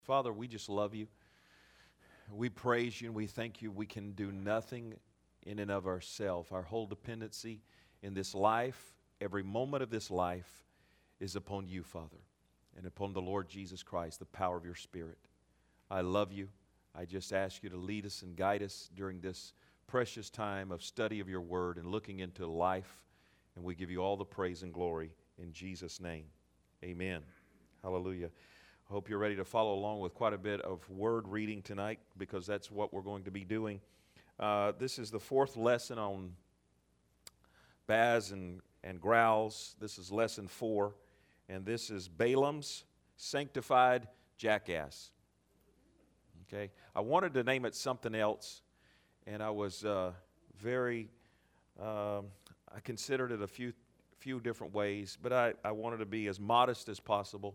Father, we just love you. We praise you and we thank you. We can do nothing in and of ourselves. Our whole dependency in this life, every moment of this life, is upon you, Father, and upon the Lord Jesus Christ, the power of your Spirit. I love you. I just ask you to lead us and guide us during this precious time of study of your word and looking into life. And we give you all the praise and glory in Jesus' name. Amen. Hallelujah. I hope you're ready to follow along with quite a bit of word reading tonight, because that's what we're going to be doing. This is the fourth lesson on Baz and growls. This is lesson 4, and this is Balaam's sanctified jackass. Okay, I wanted to name it something else, and I was I considered it a few different ways, but I wanted to be as modest as possible.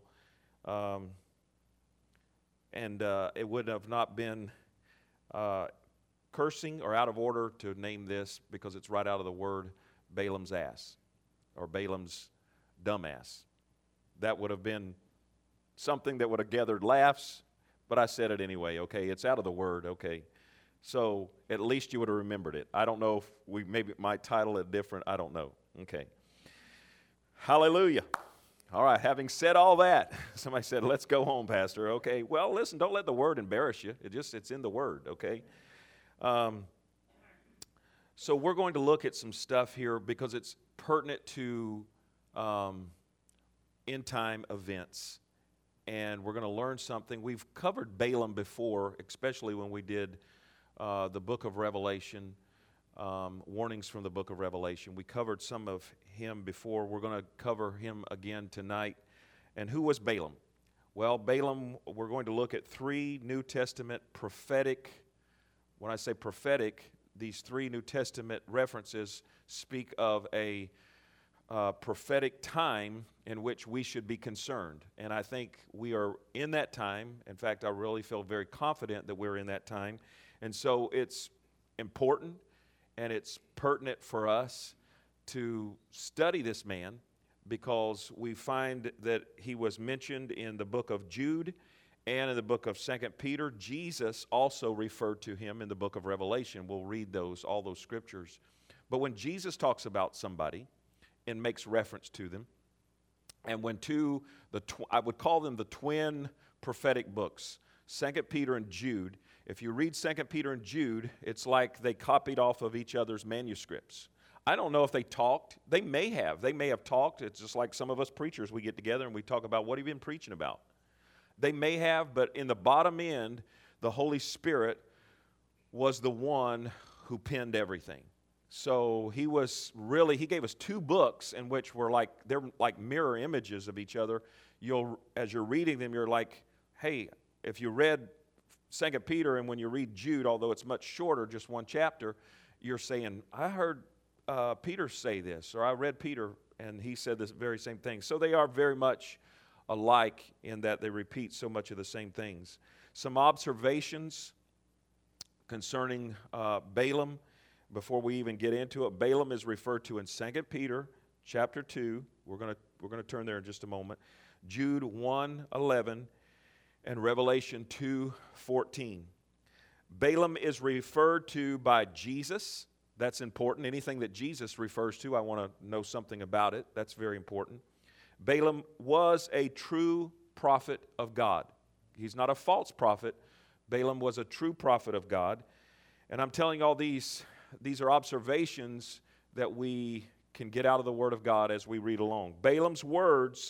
And it would have not been cursing or out of order to name this, because it's right out of the word Balaam's ass, or Balaam's dumbass. That would have been something that would have gathered laughs, but I said it anyway, okay? It's out of the word, okay? So at least you would have remembered it. I don't know if we maybe might title it different. I don't know. Okay. Hallelujah. All right, having said all that, somebody said, let's go home, Pastor. Okay, well, listen, don't let the word embarrass you. It's in the word, okay? So we're going to look at some stuff here because it's pertinent to end-time events. And we're going to learn something. We've covered Balaam before, especially when we did the book of Revelation, warnings from the book of Revelation. We covered some of him before. We're going to cover him again tonight. And who was Balaam? Well, Balaam, we're going to look at 3 New Testament prophetic. When I say prophetic, these 3 New Testament references speak of a prophetic time in which we should be concerned. And I think we are in that time. In fact, I really feel very confident that we're in that time. And so it's important and it's pertinent for us to study this man, because we find that he was mentioned in the book of Jude and in the book of 2 Peter. Jesus also referred to him in the book of Revelation. We'll read all those scriptures. But when Jesus talks about somebody and makes reference to them, and when I would call them the twin prophetic books, 2 Peter and Jude. If you read 2 Peter and Jude, it's like they copied off of each other's manuscripts. I don't know if they talked. They may have. They may have talked. It's just like some of us preachers, we get together and we talk about, what have you been preaching about? They may have, but in the bottom end, the Holy Spirit was the one who penned everything. So he gave us 2 books in which they're like mirror images of each other. As you're reading them, you're like, hey, if you read 2 Peter and when you read Jude, although it's much shorter, just 1 chapter, you're saying, I heard Peter say this, or I read Peter and he said this very same thing. So they are very much alike in that they repeat so much of the same things. Some observations concerning Balaam before we even get into it. Balaam is referred to in 2 Peter chapter 2. We're going to turn there in just a moment. Jude 1:11 and Revelation 2:14. Balaam is referred to by Jesus. That's important. Anything that Jesus refers to, I want to know something about it. That's very important. Balaam was a true prophet of God. He's not a false prophet. Balaam was a true prophet of God. And I'm telling you all these are observations that we can get out of the Word of God as we read along. Balaam's words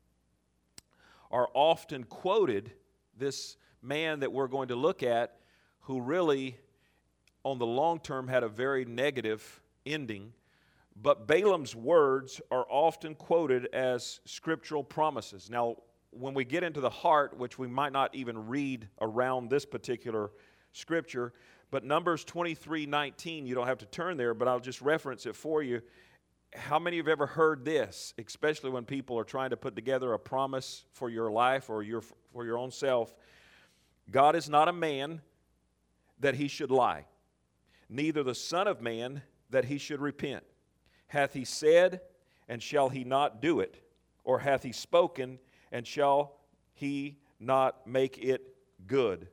are often quoted. This man that we're going to look at, who really, on the long term, had a very negative ending, but Balaam's words are often quoted as scriptural promises. Now, when we get into the heart, which we might not even read around this particular scripture, but Numbers 23:19, you don't have to turn there, but I'll just reference it for you. How many have ever heard this, especially when people are trying to put together a promise for your life or for your own self? God is not a man that he should lie, neither the Son of Man that he should repent. Hath he said, and shall he not do it? Or hath he spoken, and shall he not make it good.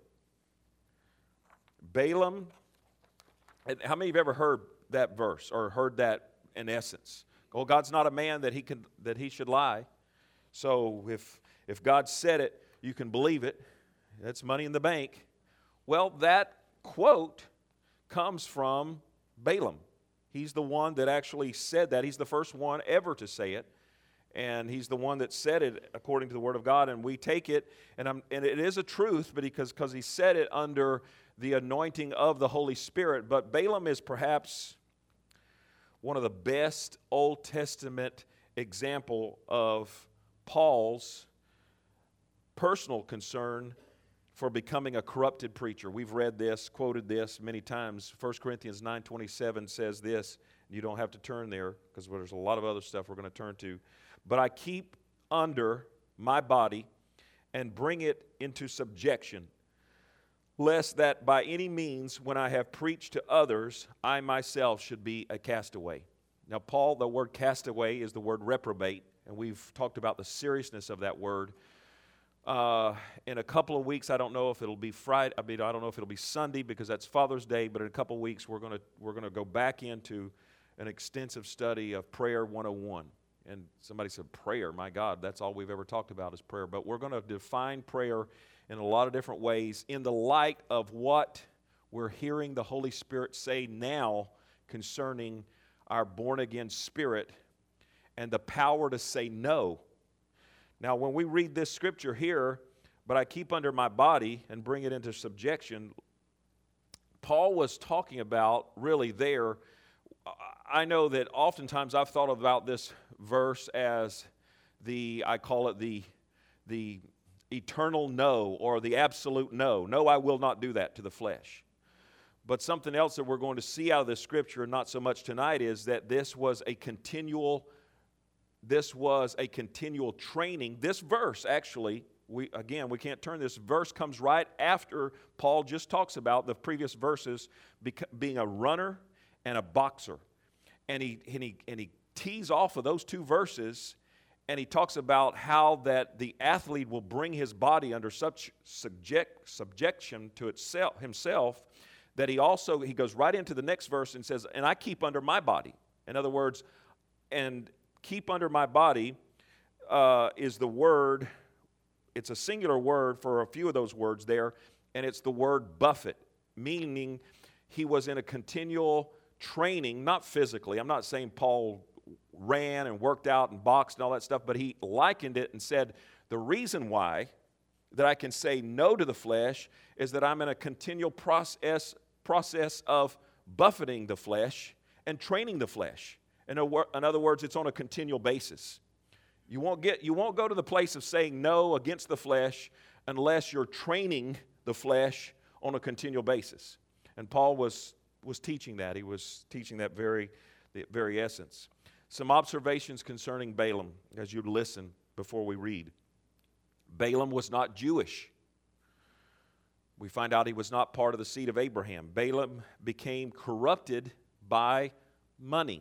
Balaam, how many of you have ever heard that verse or heard that in essence? Well, God's not a man that he should lie. So if God said it, you can believe it. That's money in the bank. Well, that quote comes from Balaam. He's the one that actually said that. He's the first one ever to say it. And he's the one that said it according to the Word of God. And we take it, and it is a truth because he said it under the anointing of the Holy Spirit. But Balaam is perhaps one of the best Old Testament example of Paul's personal concern for becoming a corrupted preacher. We've read this, quoted this many times. 1 Corinthians 9:27 says this. You don't have to turn there because there's a lot of other stuff we're going to turn to. But I keep under my body and bring it into subjection, lest that by any means, when I have preached to others, I myself should be a castaway. Now, Paul, the word castaway is the word reprobate, and we've talked about the seriousness of that word. In a couple of weeks, I don't know if it'll be Friday. I don't know if it'll be Sunday because that's Father's Day. But in a couple of weeks, we're gonna go back into an extensive study of Prayer 101. And somebody said, prayer, my God, that's all we've ever talked about is prayer. But we're going to define prayer in a lot of different ways in the light of what we're hearing the Holy Spirit say now concerning our born-again spirit and the power to say no. Now, when we read this scripture here, but I keep under my body and bring it into subjection, Paul was talking about really there. I know that oftentimes I've thought about this verse as I call it the eternal no or the absolute no. No, I will not do that to the flesh. But something else that we're going to see out of this scripture, not so much tonight, is that this was a continual training. This verse, actually, we can't turn. This verse comes right after Paul just talks about the previous verses being a runner and a boxer. And he tees off of those two verses, and he talks about how that the athlete will bring his body under such subjection to himself, that he goes right into the next verse and says, and I keep under my body. In other words, and keep under my body is the word, it's a singular word for a few of those words there, and it's the word buffet, meaning he was in a continual training, not physically. I'm not saying Paul ran and worked out and boxed and all that stuff, but he likened it and said, the reason why that I can say no to the flesh is that I'm in a continual process of buffeting the flesh and training the flesh. In other words, it's on a continual basis. You won't go to the place of saying no against the flesh unless you're training the flesh on a continual basis. And Paul was teaching that. He was teaching that the very essence. Some observations concerning Balaam as you listen before we read. Balaam was not Jewish. We find out he was not part of the seed of Abraham. Balaam became corrupted by money.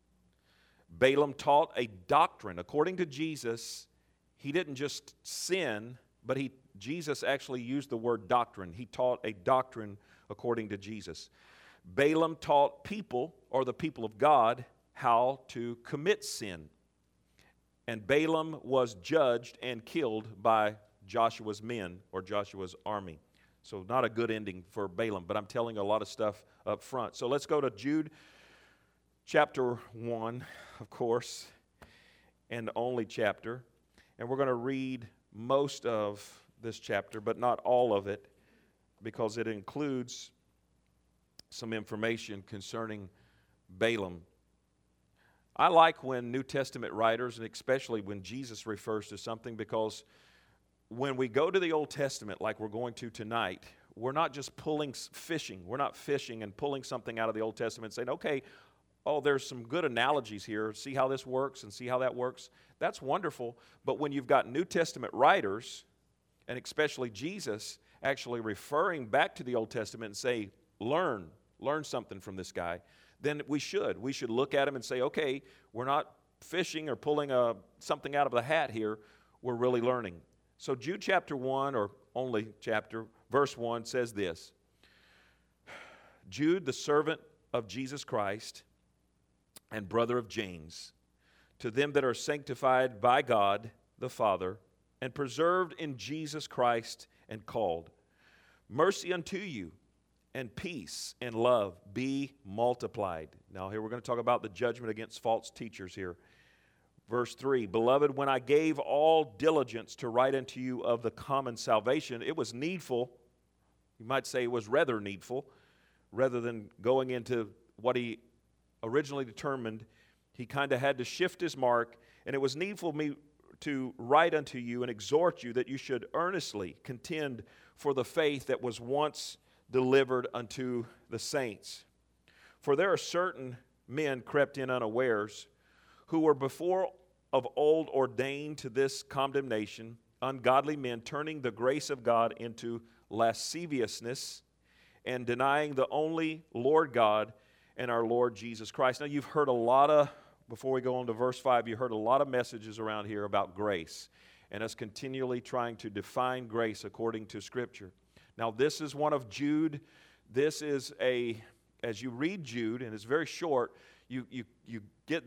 Balaam taught a doctrine. According to Jesus, he didn't just sin, but Jesus actually used the word doctrine. He taught a doctrine according to Jesus. Balaam taught people, or the people of God, how to commit sin. And Balaam was judged and killed by Joshua's men, or Joshua's army. So not a good ending for Balaam, but I'm telling you a lot of stuff up front. So let's go to Jude chapter 1, of course, and only chapter. And we're going to read most of this chapter, but not all of it, because it includes some information concerning Balaam. I like when New Testament writers, and especially when Jesus refers to something, because when we go to the Old Testament like we're going to tonight, we're not just fishing. We're not fishing and pulling something out of the Old Testament and saying, okay, there's some good analogies here. See how this works and see how that works. That's wonderful. But when you've got New Testament writers, and especially Jesus, actually referring back to the Old Testament and say, learn something from this guy, then we should look at him and say, okay, we're not fishing or pulling something out of the hat here. We're really learning. So Jude chapter 1, or only chapter, verse 1 says this: Jude, the servant of Jesus Christ and brother of James, to them that are sanctified by God the Father and preserved in Jesus Christ and called, mercy unto you and peace and love be multiplied. Now here we're going to talk about the judgment against false teachers here. Verse 3, Beloved, when I gave all diligence to write unto you of the common salvation, it was needful, you might say it was rather needful, rather than going into what he originally determined, he kind of had to shift his mark, and it was needful me to write unto you and exhort you that you should earnestly contend for the faith that was once delivered unto the saints. For there are certain men crept in unawares, who were before of old ordained to this condemnation, ungodly men, turning the grace of God into lasciviousness, and denying the only Lord God and our Lord Jesus Christ. Now you've heard a lot of, before we go on to verse 5, you heard a lot of messages around here about grace, and us continually trying to define grace according to Scripture. Now this is one of Jude. This is as you read Jude, and it's very short, you get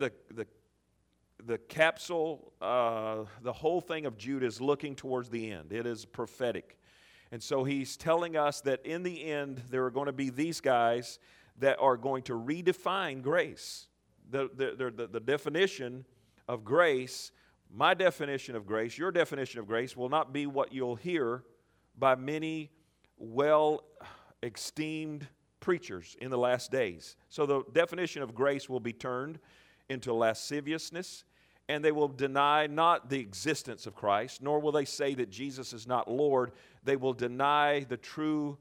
the capsule, the whole thing of Jude is looking towards the end. It is prophetic. And so he's telling us that in the end, there are going to be these guys that are going to redefine grace. The definition of grace, my definition of grace, your definition of grace, will not be what you'll hear by many well-esteemed preachers in the last days. So the definition of grace will be turned into lasciviousness, and they will deny not the existence of Christ, nor will they say that Jesus is not Lord. They will deny the true,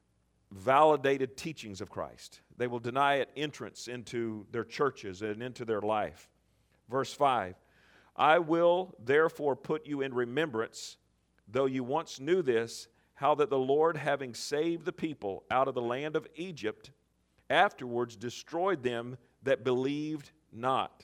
validated teachings of Christ. They will deny it entrance into their churches and into their life. Verse 5, I will therefore put you in remembrance, though you once knew this, how that the Lord, having saved the people out of the land of Egypt, afterwards destroyed them that believed not.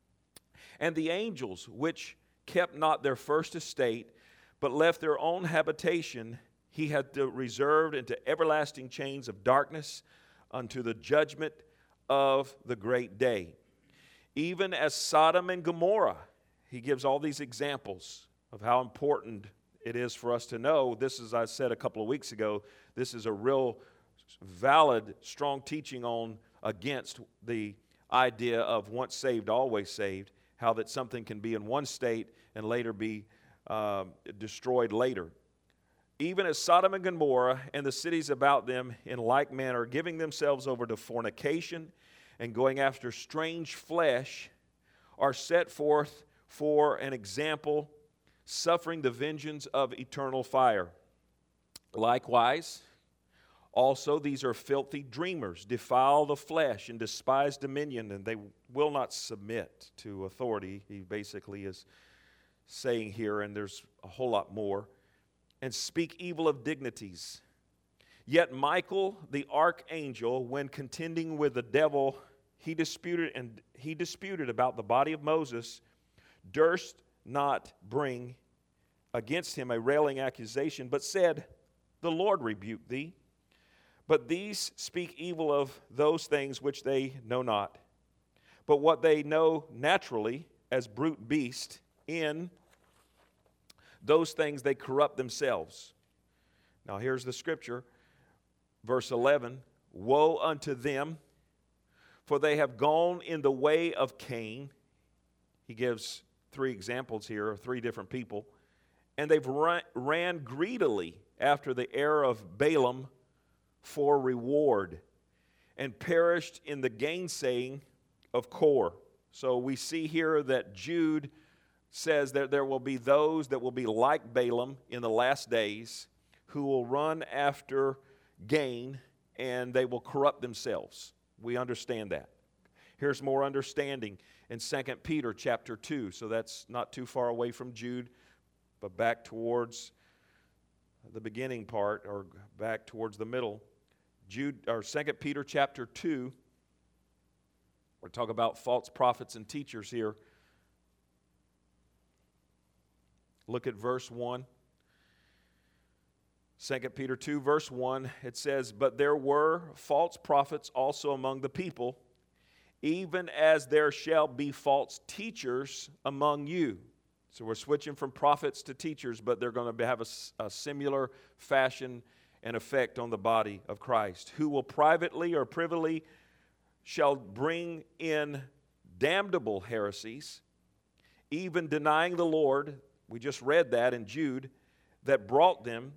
And the angels, which kept not their first estate, but left their own habitation, he hath reserved into everlasting chains of darkness unto the judgment of the great day. Even as Sodom and Gomorrah, he gives all these examples of how important it is for us to know. This, as I said a couple of weeks ago, this is a real valid, strong teaching on against the idea of once saved, always saved, how that something can be in one state and later be destroyed later. Even as Sodom and Gomorrah and the cities about them in like manner, giving themselves over to fornication and going after strange flesh, are set forth for an example, suffering the vengeance of eternal fire. Likewise, also these are filthy dreamers, defile the flesh, and despise dominion, and they will not submit to authority. He basically is saying here, and there's a whole lot more, and speak evil of dignities. Yet Michael, the archangel, when contending with the devil, he disputed about the body of Moses, durst not bring against him a railing accusation, but said, The Lord rebuke thee. But these speak evil of those things which they know not. But what they know naturally, as brute beasts, in those things they corrupt themselves. Now here's the scripture, verse 11. Woe unto them, for they have gone in the way of Cain. He gives three examples here of three different people. And they've ran greedily after the error of Balaam for reward, and perished in the gainsaying of Kor. So we see here that Jude says that there will be those that will be like Balaam in the last days, who will run after gain, and they will corrupt themselves. We understand that. Here's more understanding in 2 Peter chapter 2. So that's not too far away from Jude, but back towards the beginning part, or back towards the middle. 2 Peter chapter 2. We're talking about false prophets and teachers here. Look at verse 1. 2 Peter 2, verse 1, it says, "But there were false prophets also among the people, even as there shall be false teachers among you." So we're switching from prophets to teachers, but they're going to have a similar fashion and effect on the body of Christ, "who will privately or privily shall bring in damnable heresies, even denying the Lord." We just read that in Jude, "that bought them,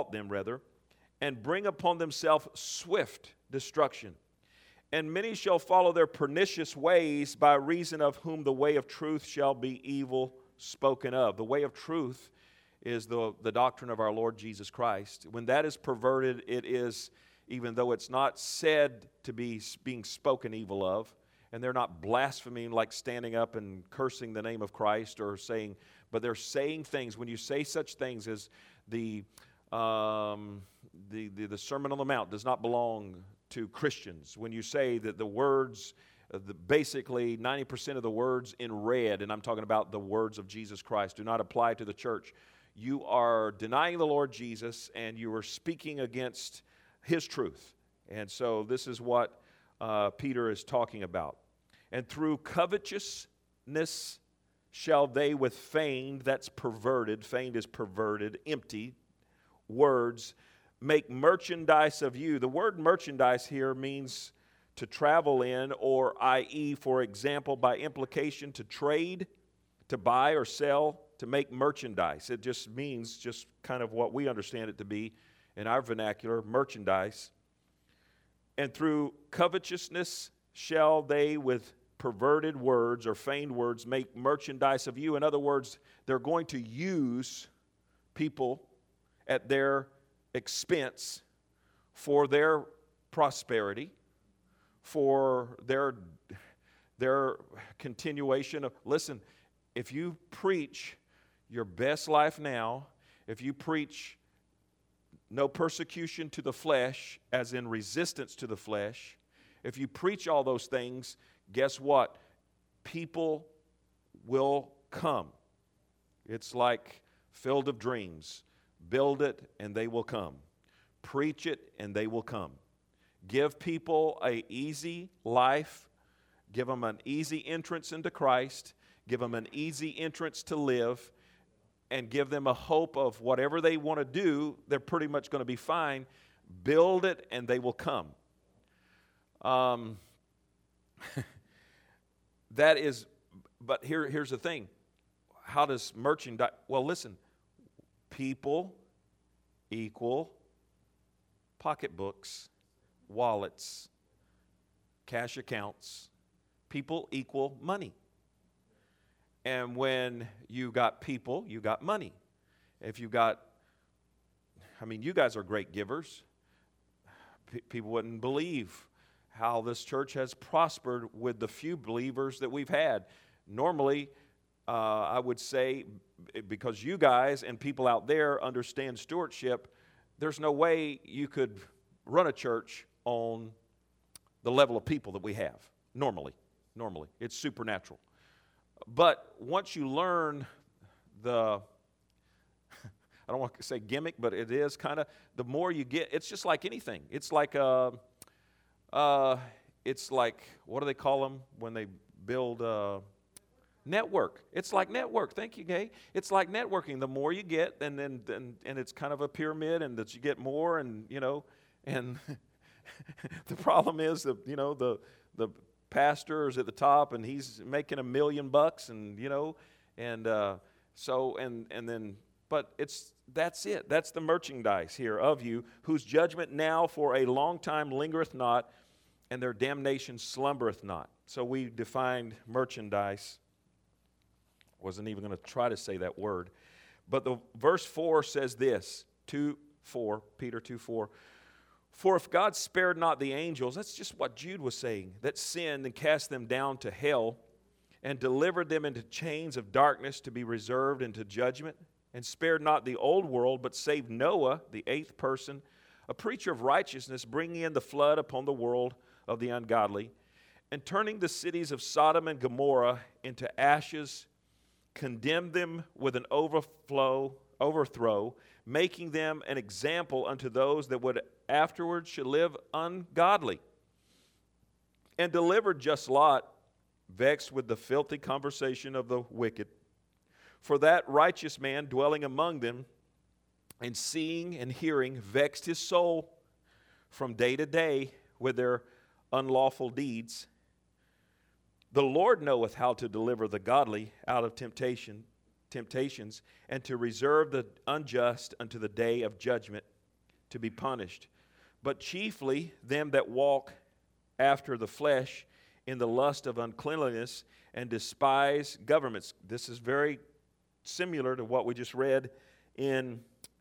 and bring upon themselves swift destruction. And many shall follow their pernicious ways, by reason of whom the way of truth shall be evil spoken of." The way of truth is the doctrine of our Lord Jesus Christ. When that is perverted, it is, even though it's not said to be being spoken evil of, and they're not blaspheming like standing up and cursing the name of Christ or saying, but they're saying things. When you say such things as the Sermon on the Mount does not belong to Christians. When you say that the words, basically 90% of the words in red, and I'm talking about the words of Jesus Christ, do not apply to the church, you are denying the Lord Jesus and you are speaking against His truth. And so this is what Peter is talking about. "And through covetousness shall they with feigned," that's perverted, feigned is perverted, empty words, "make merchandise of you." The word merchandise here means to travel in, or i.e., for example, by implication, to trade, to buy or sell, to make merchandise. It just means just kind of what we understand it to be in our vernacular, merchandise. "And through covetousness shall they with perverted words or feigned words make merchandise of you." In other words, they're going to use people at their expense for their prosperity, for their continuation of, listen, if you preach your best life now, if you preach no persecution to the flesh, as in resistance to the flesh, if you preach all those things, guess what? People will come. It's like Field of Dreams. Build it and they will come. Preach it and they will come. Give people an easy life. Give them an easy entrance into Christ. Give them an easy entrance to live. And give them a hope of whatever they want to do, they're pretty much going to be fine. Build it and they will come. That is, but here's the thing. How does merchandise, well, listen, people equal pocketbooks, wallets, cash accounts. People equal money. And when you got people, you got money. If you got, you guys are great givers. People wouldn't believe how this church has prospered with the few believers that we've had. Normally, I would say, because you guys and people out there understand stewardship, there's no way you could run a church on the level of people that we have. Normally. It's supernatural. But once you learn I don't want to say gimmick, but it is kind of, the more you get, it's just like anything. It's like, what do they call them when they build network? It's like network. Thank you, Gay. It's like networking. The more you get, and it's kind of a pyramid, and that you get more, and and the problem is that the pastor is at the top, and he's making $1 million, but that's it. That's the merchandise here of you, whose judgment now for a long time lingereth not, and their damnation slumbereth not. So we defined merchandise. Wasn't even going to try to say that word. But the verse 4 says this, Peter 2:4. "For if God spared not the angels," that's just what Jude was saying, "that sinned and cast them down to hell, and delivered them into chains of darkness to be reserved unto judgment, and spared not the old world, but saved Noah, the 8th person, a preacher of righteousness, bringing in the flood upon the world of the ungodly, and turning the cities of Sodom and Gomorrah into ashes, condemned them with an overflow overthrow, making them an example unto those that would afterwards should live ungodly. And delivered just Lot, vexed with the filthy conversation of the wicked. For that righteous man dwelling among them, and seeing and hearing, vexed his soul from day to day with their unlawful deeds. The Lord knoweth how to deliver the godly out of temptations, and to reserve the unjust unto the day of judgment, to be punished. But chiefly them that walk after the flesh in the lust of uncleanliness, and despise governments. This is very similar to what we just read in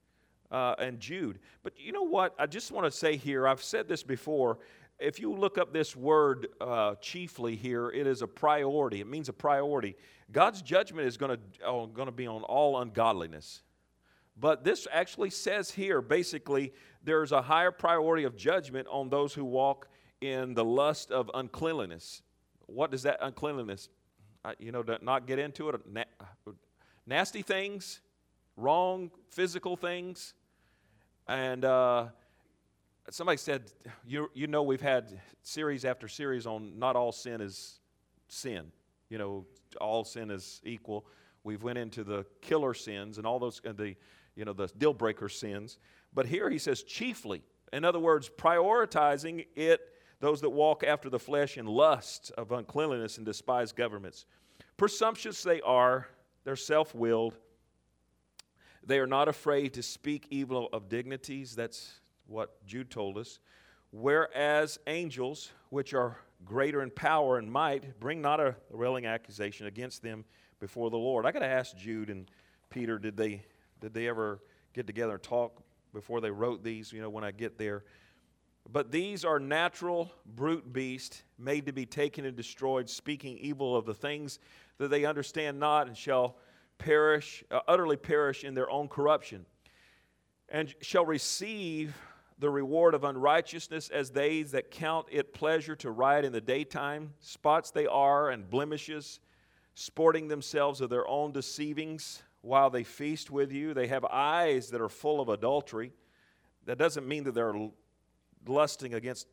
Jude. But you know what? I just want to say here, I've said this before. If you look up this word chiefly here, it is a priority. It means a priority. God's judgment is going to be on all ungodliness. But this actually says here, basically, there's a higher priority of judgment on those who walk in the lust of uncleanliness. What does that uncleanliness? Not get into it. Nasty things, wrong physical things, and somebody said, we've had series after series on not all sin is sin. All sin is equal. We've went into the killer sins and all those, the deal breaker sins. But here he says chiefly. In other words, prioritizing it, those that walk after the flesh in lust of uncleanliness and despise governments. Presumptuous they are, they're self-willed. They are not afraid to speak evil of dignities. That's what Jude told us. Whereas angels, which are greater in power and might, bring not a railing accusation against them before the Lord. I got to ask Jude and Peter, did they ever get together and talk before they wrote these? When I get there. But these are natural brute beasts, made to be taken and destroyed, speaking evil of the things that they understand not, and shall perish, utterly perish in their own corruption, and shall receive the reward of unrighteousness as they that count it pleasure to ride in the daytime. Spots they are and blemishes, sporting themselves of their own deceivings while they feast with you. They have eyes that are full of adultery. That doesn't mean that they're lusting against,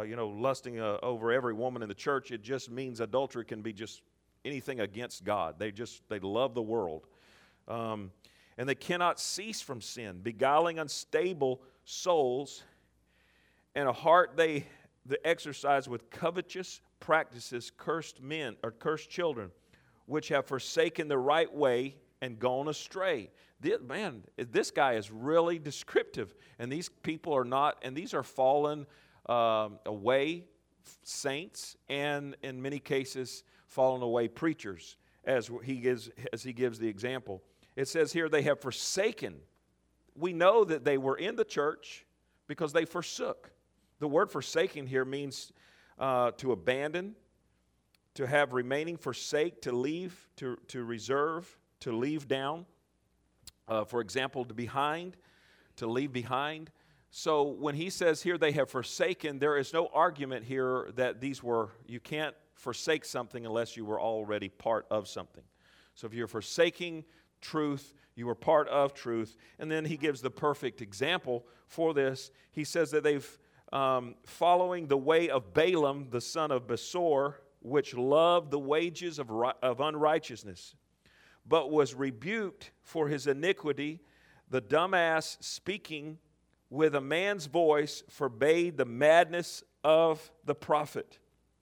over every woman in the church. It just means adultery can be just anything against God. They love the world. And they cannot cease from sin, beguiling unstable souls, and a heart they exercise with covetous practices, cursed men or cursed children, which have forsaken the right way and gone astray. This guy is really descriptive, and these people are not, and these are fallen away saints, and in many cases fallen away preachers, as he gives the example. It says here they have forsaken. We know that they were in the church because they forsook. The word forsaken here means to abandon, to have remaining, forsake, to leave, to reserve, to leave down. For example, to leave behind. So when he says here they have forsaken, there is no argument here that you can't forsake something unless you were already part of something. So if you're forsaking truth, you were part of truth. And then he gives the perfect example for this. He says that they've following the way of Balaam, the son of Besor, which loved the wages of unrighteousness, but was rebuked for his iniquity. The dumbass, speaking with a man's voice, forbade the madness of the prophet.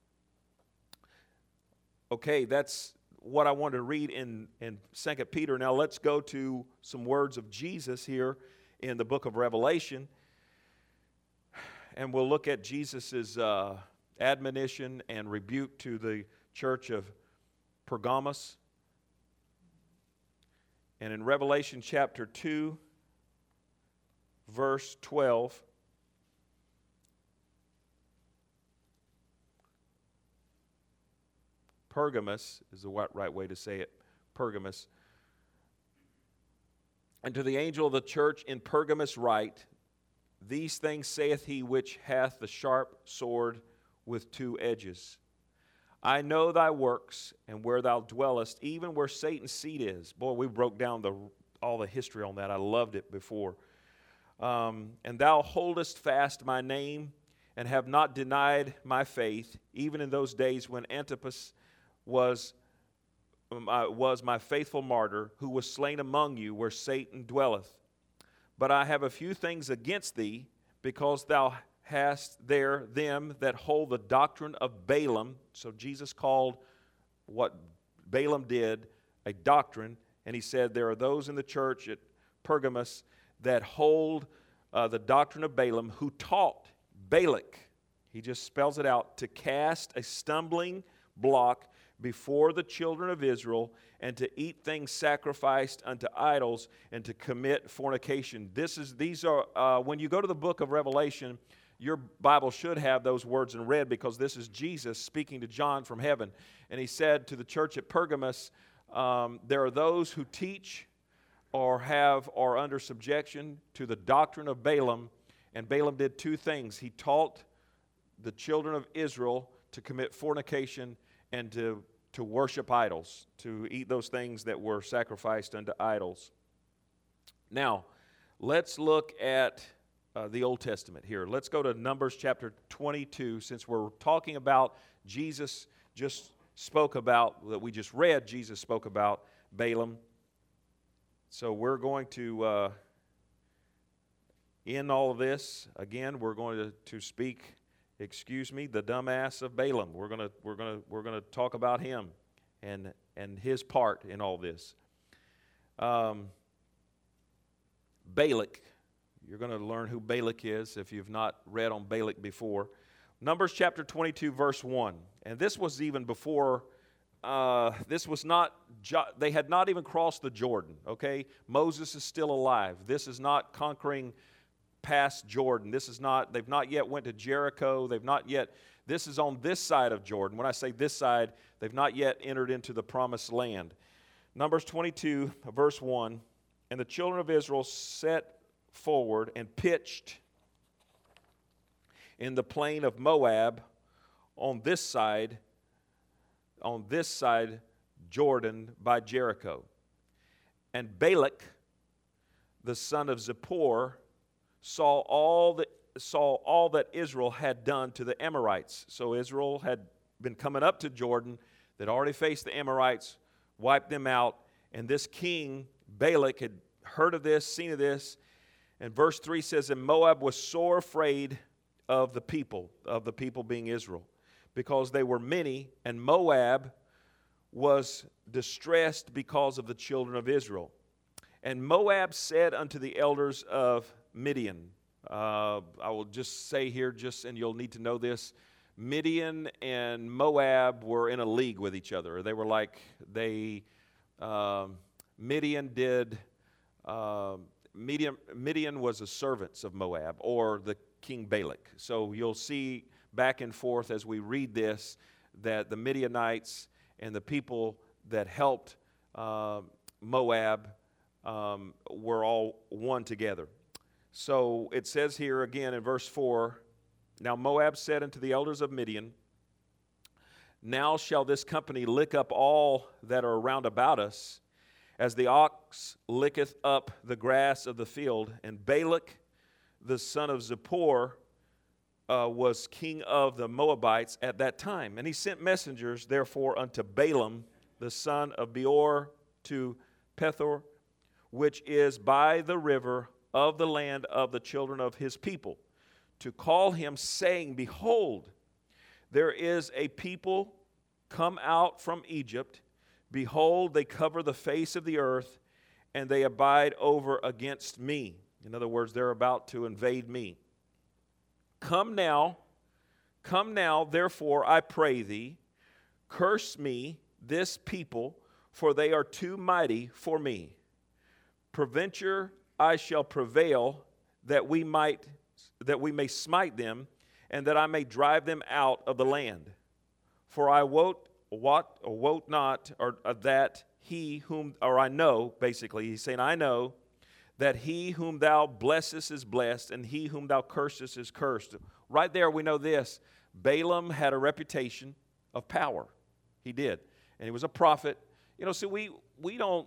Okay, that's what I wanted to read in 2 Peter. Now let's go to some words of Jesus here in the book of Revelation. And we'll look at Jesus' admonition and rebuke to the church of Pergamos. And in Revelation chapter 2, verse 12, Pergamos is the right way to say it, Pergamos. And to the angel of the church in Pergamos write, these things saith he which hath the sharp sword with two edges. I know thy works, and where thou dwellest, even where Satan's seat is. Boy, we broke down all the history on that. I loved it before. And thou holdest fast my name, and have not denied my faith, even in those days when Antipas was my faithful martyr, who was slain among you, where Satan dwelleth. But I have a few things against thee, because thou hast there them that hold the doctrine of Balaam. So Jesus called what Balaam did a doctrine, and he said there are those in the church at Pergamos that hold the doctrine of Balaam, who taught Balak, he just spells it out, to cast a stumbling block before the children of Israel, and to eat things sacrificed unto idols, and to commit fornication. These are when you go to the book of Revelation, your Bible should have those words in red, because this is Jesus speaking to John from heaven. And he said to the church at Pergamos, there are those who teach or are under subjection to the doctrine of Balaam. And Balaam did two things. He taught the children of Israel to commit fornication and to worship idols, to eat those things that were sacrificed unto idols. Now, let's look at the Old Testament here. Let's go to Numbers chapter 22, since we're talking about Jesus just spoke about, that we just read, Jesus spoke about Balaam. So we're going to, in all of this, again, we're going to speak, the dumbass of Balaam. We're going to talk about him and his part in all this. Balak. You're going to learn who Balak is if you've not read on Balak before. Numbers chapter 22, verse 1. And this was even before, they had not even crossed the Jordan, okay? Moses is still alive. This is not conquering past Jordan. They've not yet went to Jericho. This is on this side of Jordan. When I say this side, they've not yet entered into the promised land. Numbers 22, verse 1. And the children of Israel set forward and pitched in the plain of Moab on this side Jordan by Jericho. And Balak, the son of Zippor, saw all that Israel had done to the Amorites. So Israel had been coming up to Jordan, they'd already faced the Amorites, wiped them out, and this king Balak had heard of this, seen of this. And verse 3 says, and Moab was sore afraid of the people being Israel, because they were many, and Moab was distressed because of the children of Israel. And Moab said unto the elders of Midian, I will just say here, and you'll need to know this, Midian and Moab were in a league with each other. They were like, Midian was a servant of Moab, or the king Balak. So you'll see back and forth as we read this that the Midianites and the people that helped Moab were all one together. So it says here again in verse 4, now Moab said unto the elders of Midian, now shall this company lick up all that are round about us, as the ox licketh up the grass of the field. And Balak, the son of Zippor, was king of the Moabites at that time. And he sent messengers, therefore, unto Balaam, the son of Beor, to Pethor, which is by the river of the land of the children of his people, to call him, saying, behold, there is a people come out from Egypt. Behold, they cover the face of the earth, and they abide over against me. In other words, they're about to invade me. Come now, therefore, I pray thee, curse me, this people, for they are too mighty for me. Peradventure I shall prevail, that we may smite them, and that I may drive them out of the land. For I wot not, or that he whom, or I know, basically, he's saying, I know that he whom thou blessest is blessed, and he whom thou cursest is cursed. Right there we know this. Balaam had a reputation of power. He did. And he was a prophet. You know, see, we don't,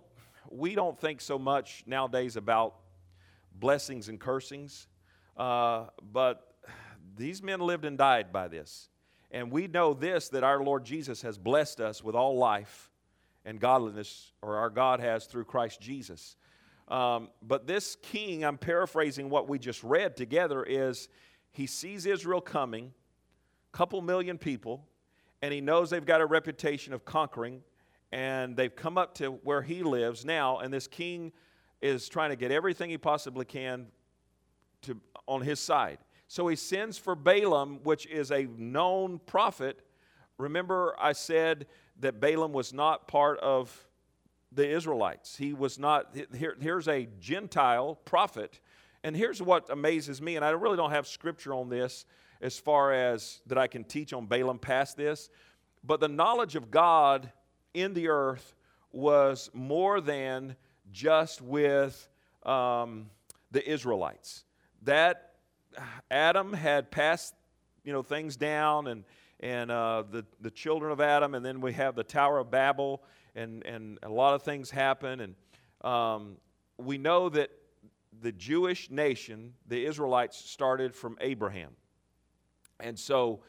we don't think so much nowadays about blessings and cursings, but these men lived and died by this. And we know this, that our Lord Jesus has blessed us with all life and godliness, or our God has through Christ Jesus. But this king, I'm paraphrasing what we just read together, is he sees Israel coming, a couple million people, and he knows they've got a reputation of conquering, and they've come up to where he lives now, and this king is trying to get everything he possibly can on his side. So he sends for Balaam, which is a known prophet. Remember, I said that Balaam was not part of the Israelites. He was not. Here's a Gentile prophet. And here's what amazes me, and I really don't have scripture on this as far as that I can teach on Balaam past this, but the knowledge of God in the earth was more than just with the Israelites. That Adam had passed, things down, and the children of Adam, and then we have the Tower of Babel, and a lot of things happen, and we know that the Jewish nation, the Israelites, started from Abraham, and so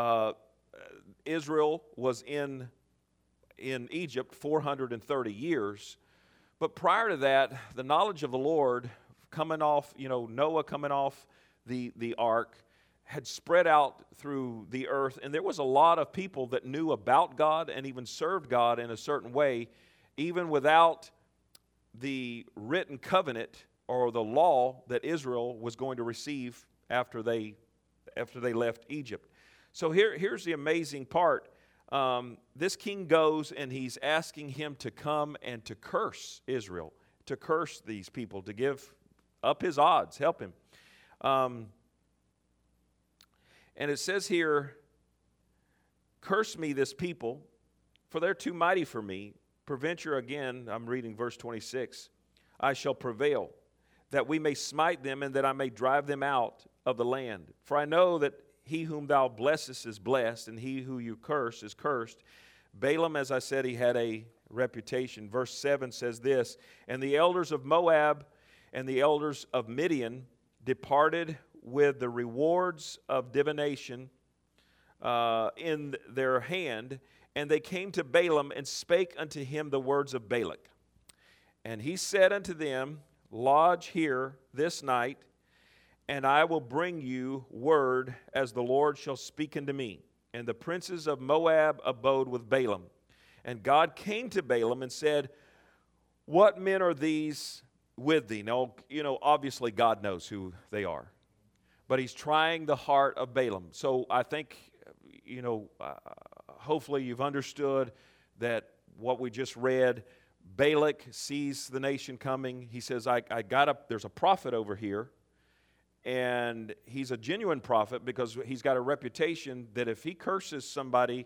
Israel was in Egypt 430 years, but prior to that, the knowledge of the Lord coming off, Noah coming off the ark, had spread out through the earth, and there was a lot of people that knew about God and even served God in a certain way, even without the written covenant or the law that Israel was going to receive after they left Egypt. So here's the amazing part. This king goes and he's asking him to come and to curse Israel, to curse these people, to give up his odds, help him. And it says here, curse me this people, for they're too mighty for me. Peradventure, again, I'm reading verse 26, I shall prevail, that we may smite them, and that I may drive them out of the land. For I know that he whom thou blessest is blessed, and he who you curse is cursed. Balaam, as I said, he had a reputation. Verse 7 says this, and the elders of Moab and the elders of Midian departed with the rewards of divination in their hand, and they came to Balaam and spake unto him the words of Balak. And he said unto them, lodge here this night, and I will bring you word as the Lord shall speak unto me. And the princes of Moab abode with Balaam. And God came to Balaam and said, what men are these with thee? Now, obviously God knows who they are. But he's trying the heart of Balaam. So I think, hopefully you've understood that what we just read, Balak sees the nation coming. He says, there's a prophet over here. And he's a genuine prophet because he's got a reputation that if he curses somebody,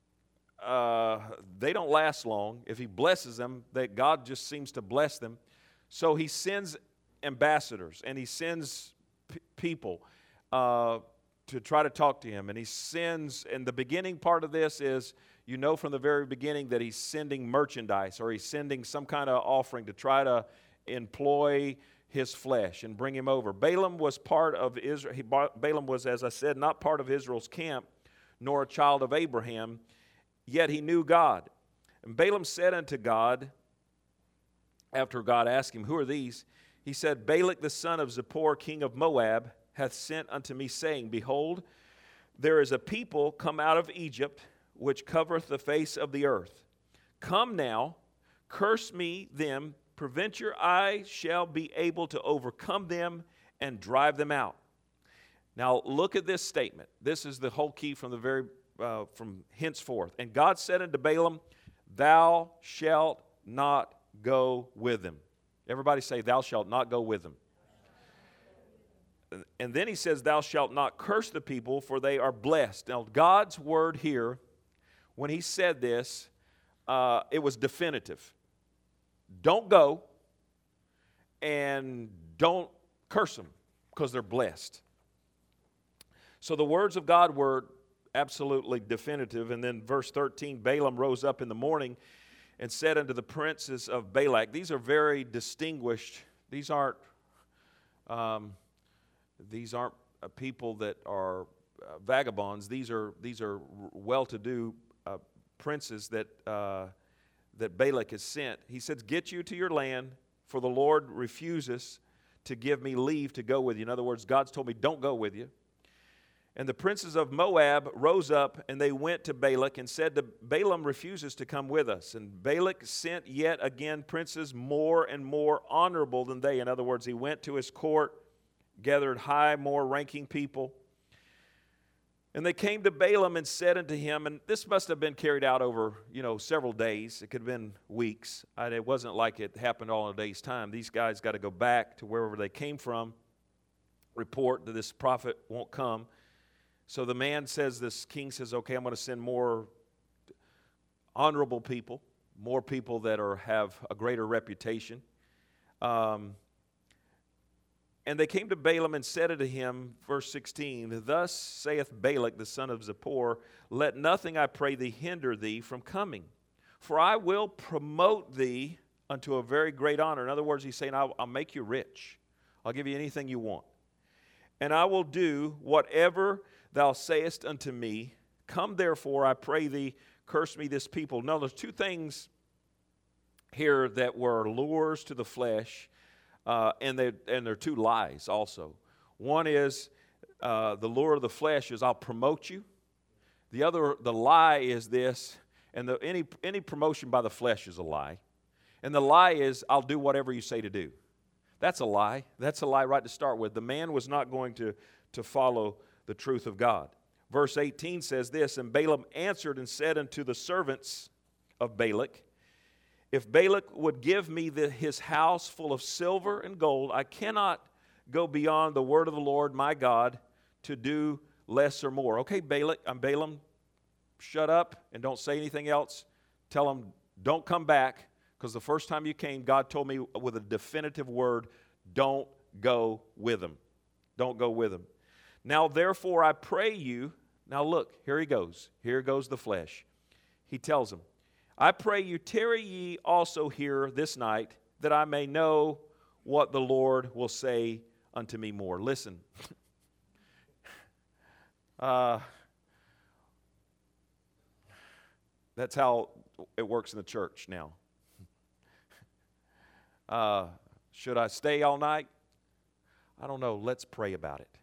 they don't last long. If he blesses them, that God just seems to bless them. So he sends ambassadors and he sends people to try to talk to him. And he sends, and the beginning part of this is, from the very beginning that he's sending merchandise or he's sending some kind of offering to try to employ his flesh and bring him over. Balaam was part of Israel. Balaam was, as I said, not part of Israel's camp, nor a child of Abraham, yet he knew God. And Balaam said unto God, after God asked him, who are these? He said, Balak the son of Zippor, king of Moab, hath sent unto me, saying, behold, there is a people come out of Egypt, which covereth the face of the earth. Come now, curse me them, peradventure I shall be able to overcome them and drive them out. Now look at this statement. This is the whole key from from henceforth. And God said unto Balaam, thou shalt not go with them. Everybody say, thou shalt not go with them. And then he says, thou shalt not curse the people, for they are blessed. Now God's word here, when he said this, it was definitive. Don't go and don't curse them because they're blessed. So the words of God were absolutely definitive. And then verse 13, Balaam rose up in the morning and said unto the princes of Balak, these are very distinguished, these aren't people that are vagabonds. These are well-to-do princes that Balak has sent. He says, get you to your land, for the Lord refuses to give me leave to go with you. In other words, God's told me, don't go with you. And the princes of Moab rose up, and they went to Balak and said, Balaam refuses to come with us. And Balak sent yet again princes more and more honorable than they. In other words, he went to his court, gathered high, more ranking people. And they came to Balaam and said unto him, and this must have been carried out over, several days. It could have been weeks. It wasn't like it happened all in a day's time. These guys got to go back to wherever they came from, report that this prophet won't come. So the man says, this king says, okay, I'm going to send more honorable people, more people that have a greater reputation. And they came to Balaam and said unto him, verse 16, thus saith Balak the son of Zippor, let nothing, I pray thee, hinder thee from coming. For I will promote thee unto a very great honor. In other words, he's saying, I'll make you rich. I'll give you anything you want. And I will do whatever thou sayest unto me. Come therefore, I pray thee, curse me this people. Now there's two things here that were lures to the flesh, and they're two lies also. One is the lure of the flesh is I'll promote you. The lie is this, and any promotion by the flesh is a lie. And the lie is I'll do whatever you say to do. That's a lie. That's a lie right to start with. The man was not going to follow the truth of God. Verse 18 says this, and Balaam answered and said unto the servants of Balak, if Balak would give me his house full of silver and gold, I cannot go beyond the word of the Lord my God to do less or more. Okay, Balaam, shut up and don't say anything else. Tell him, don't come back, because the first time you came, God told me with a definitive word, don't go with him. Don't go with him. Now, therefore, I pray you, now look, here he goes. Here goes the flesh. He tells him, I pray you, tarry ye also here this night, that I may know what the Lord will say unto me more. Listen. That's how it works in the church now. Should I stay all night? I don't know. Let's pray about it.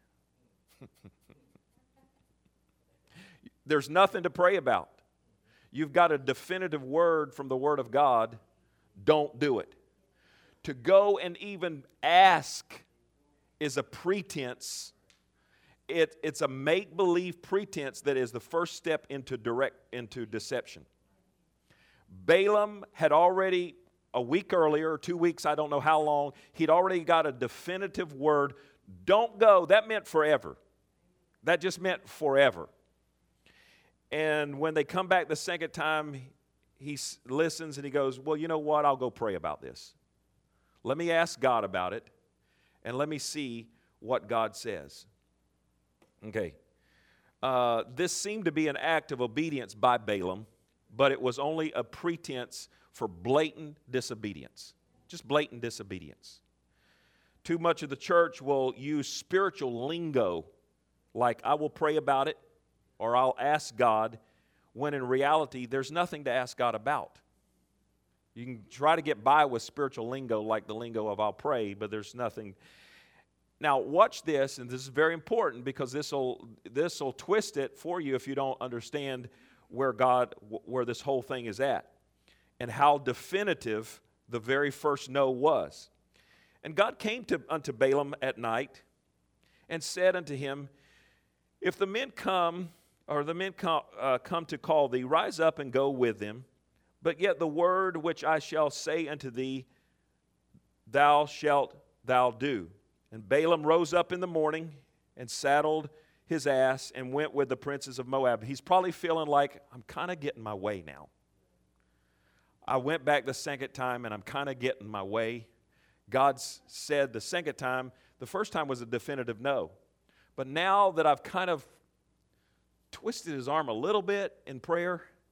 There's nothing to pray about. You've got a definitive word from the Word of God. Don't do it. To go and even ask is a pretense. It's a make-believe pretense that is the first step into deception. Balaam had already, a week earlier, or 2 weeks, I don't know how long, he'd already got a definitive word. Don't go. That meant forever. That just meant forever. And when they come back the second time, he listens and he goes, well, you know what? I'll go pray about this. Let me ask God about it, and let me see what God says. Okay. This seemed to be an act of obedience by Balaam, but it was only a pretense for blatant disobedience. Just blatant disobedience. Too much of the church will use spiritual lingo, like I will pray about it, or I'll ask God, when in reality, there's nothing to ask God about. You can try to get by with spiritual lingo like the lingo of I'll pray, but there's nothing. Now, watch this, and this is very important because this will twist it for you if you don't understand where this whole thing is at and how definitive the very first no was. And God came unto Balaam at night and said unto him, if the men come to call thee, rise up and go with them. But yet the word which I shall say unto thee, thou shalt thou do. And Balaam rose up in the morning and saddled his ass and went with the princes of Moab. He's probably feeling like, I'm kind of getting my way now. I went back the second time and I'm kind of getting my way. God said the second time, the first time was a definitive no. But now that I've kind of twisted his arm a little bit in prayer,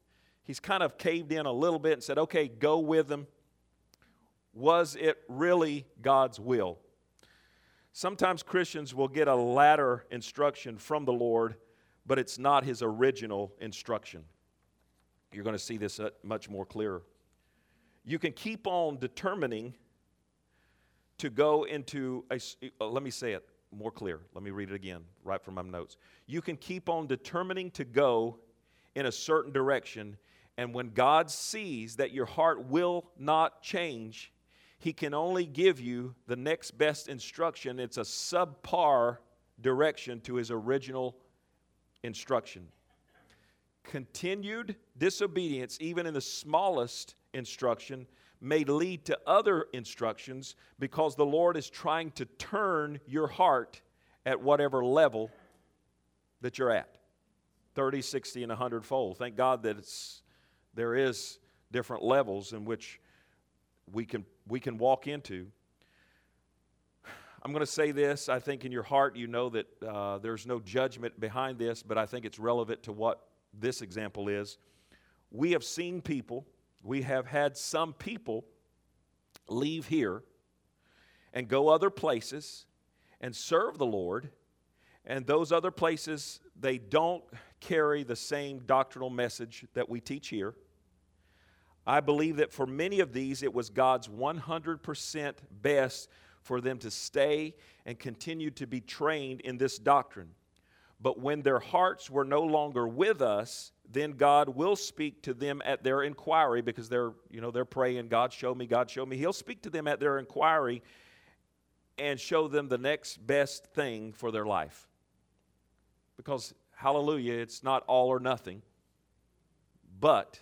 He's kind of caved in a little bit and said, okay, go with them. Was it really God's will? Sometimes Christians will get a latter instruction from the Lord, but it's not His original instruction. You're going to see this much more clearer. You can keep on determining to go into let me say it more clear. Let me read it again, right from my notes. You can keep on determining to go in a certain direction, and when God sees that your heart will not change, He can only give you the next best instruction. It's a subpar direction to His original instruction. Continued disobedience, even in the smallest instruction, may lead to other instructions because the Lord is trying to turn your heart at whatever level that you're at. 30, 60, and 100-fold. Thank God that there is different levels in which we can walk into. I'm going to say this. I think in your heart you know that there's no judgment behind this, but I think it's relevant to what this example is. We have seen people, we have had some people leave here and go other places and serve the Lord, and those other places, they don't carry the same doctrinal message that we teach here. I believe that for many of these, it was God's 100% best for them to stay and continue to be trained in this doctrine. But when their hearts were no longer with us, then God will speak to them at their inquiry, because they're praying, God show me, God show me. He'll speak to them at their inquiry and show them the next best thing for their life. Because, hallelujah, it's not all or nothing. But,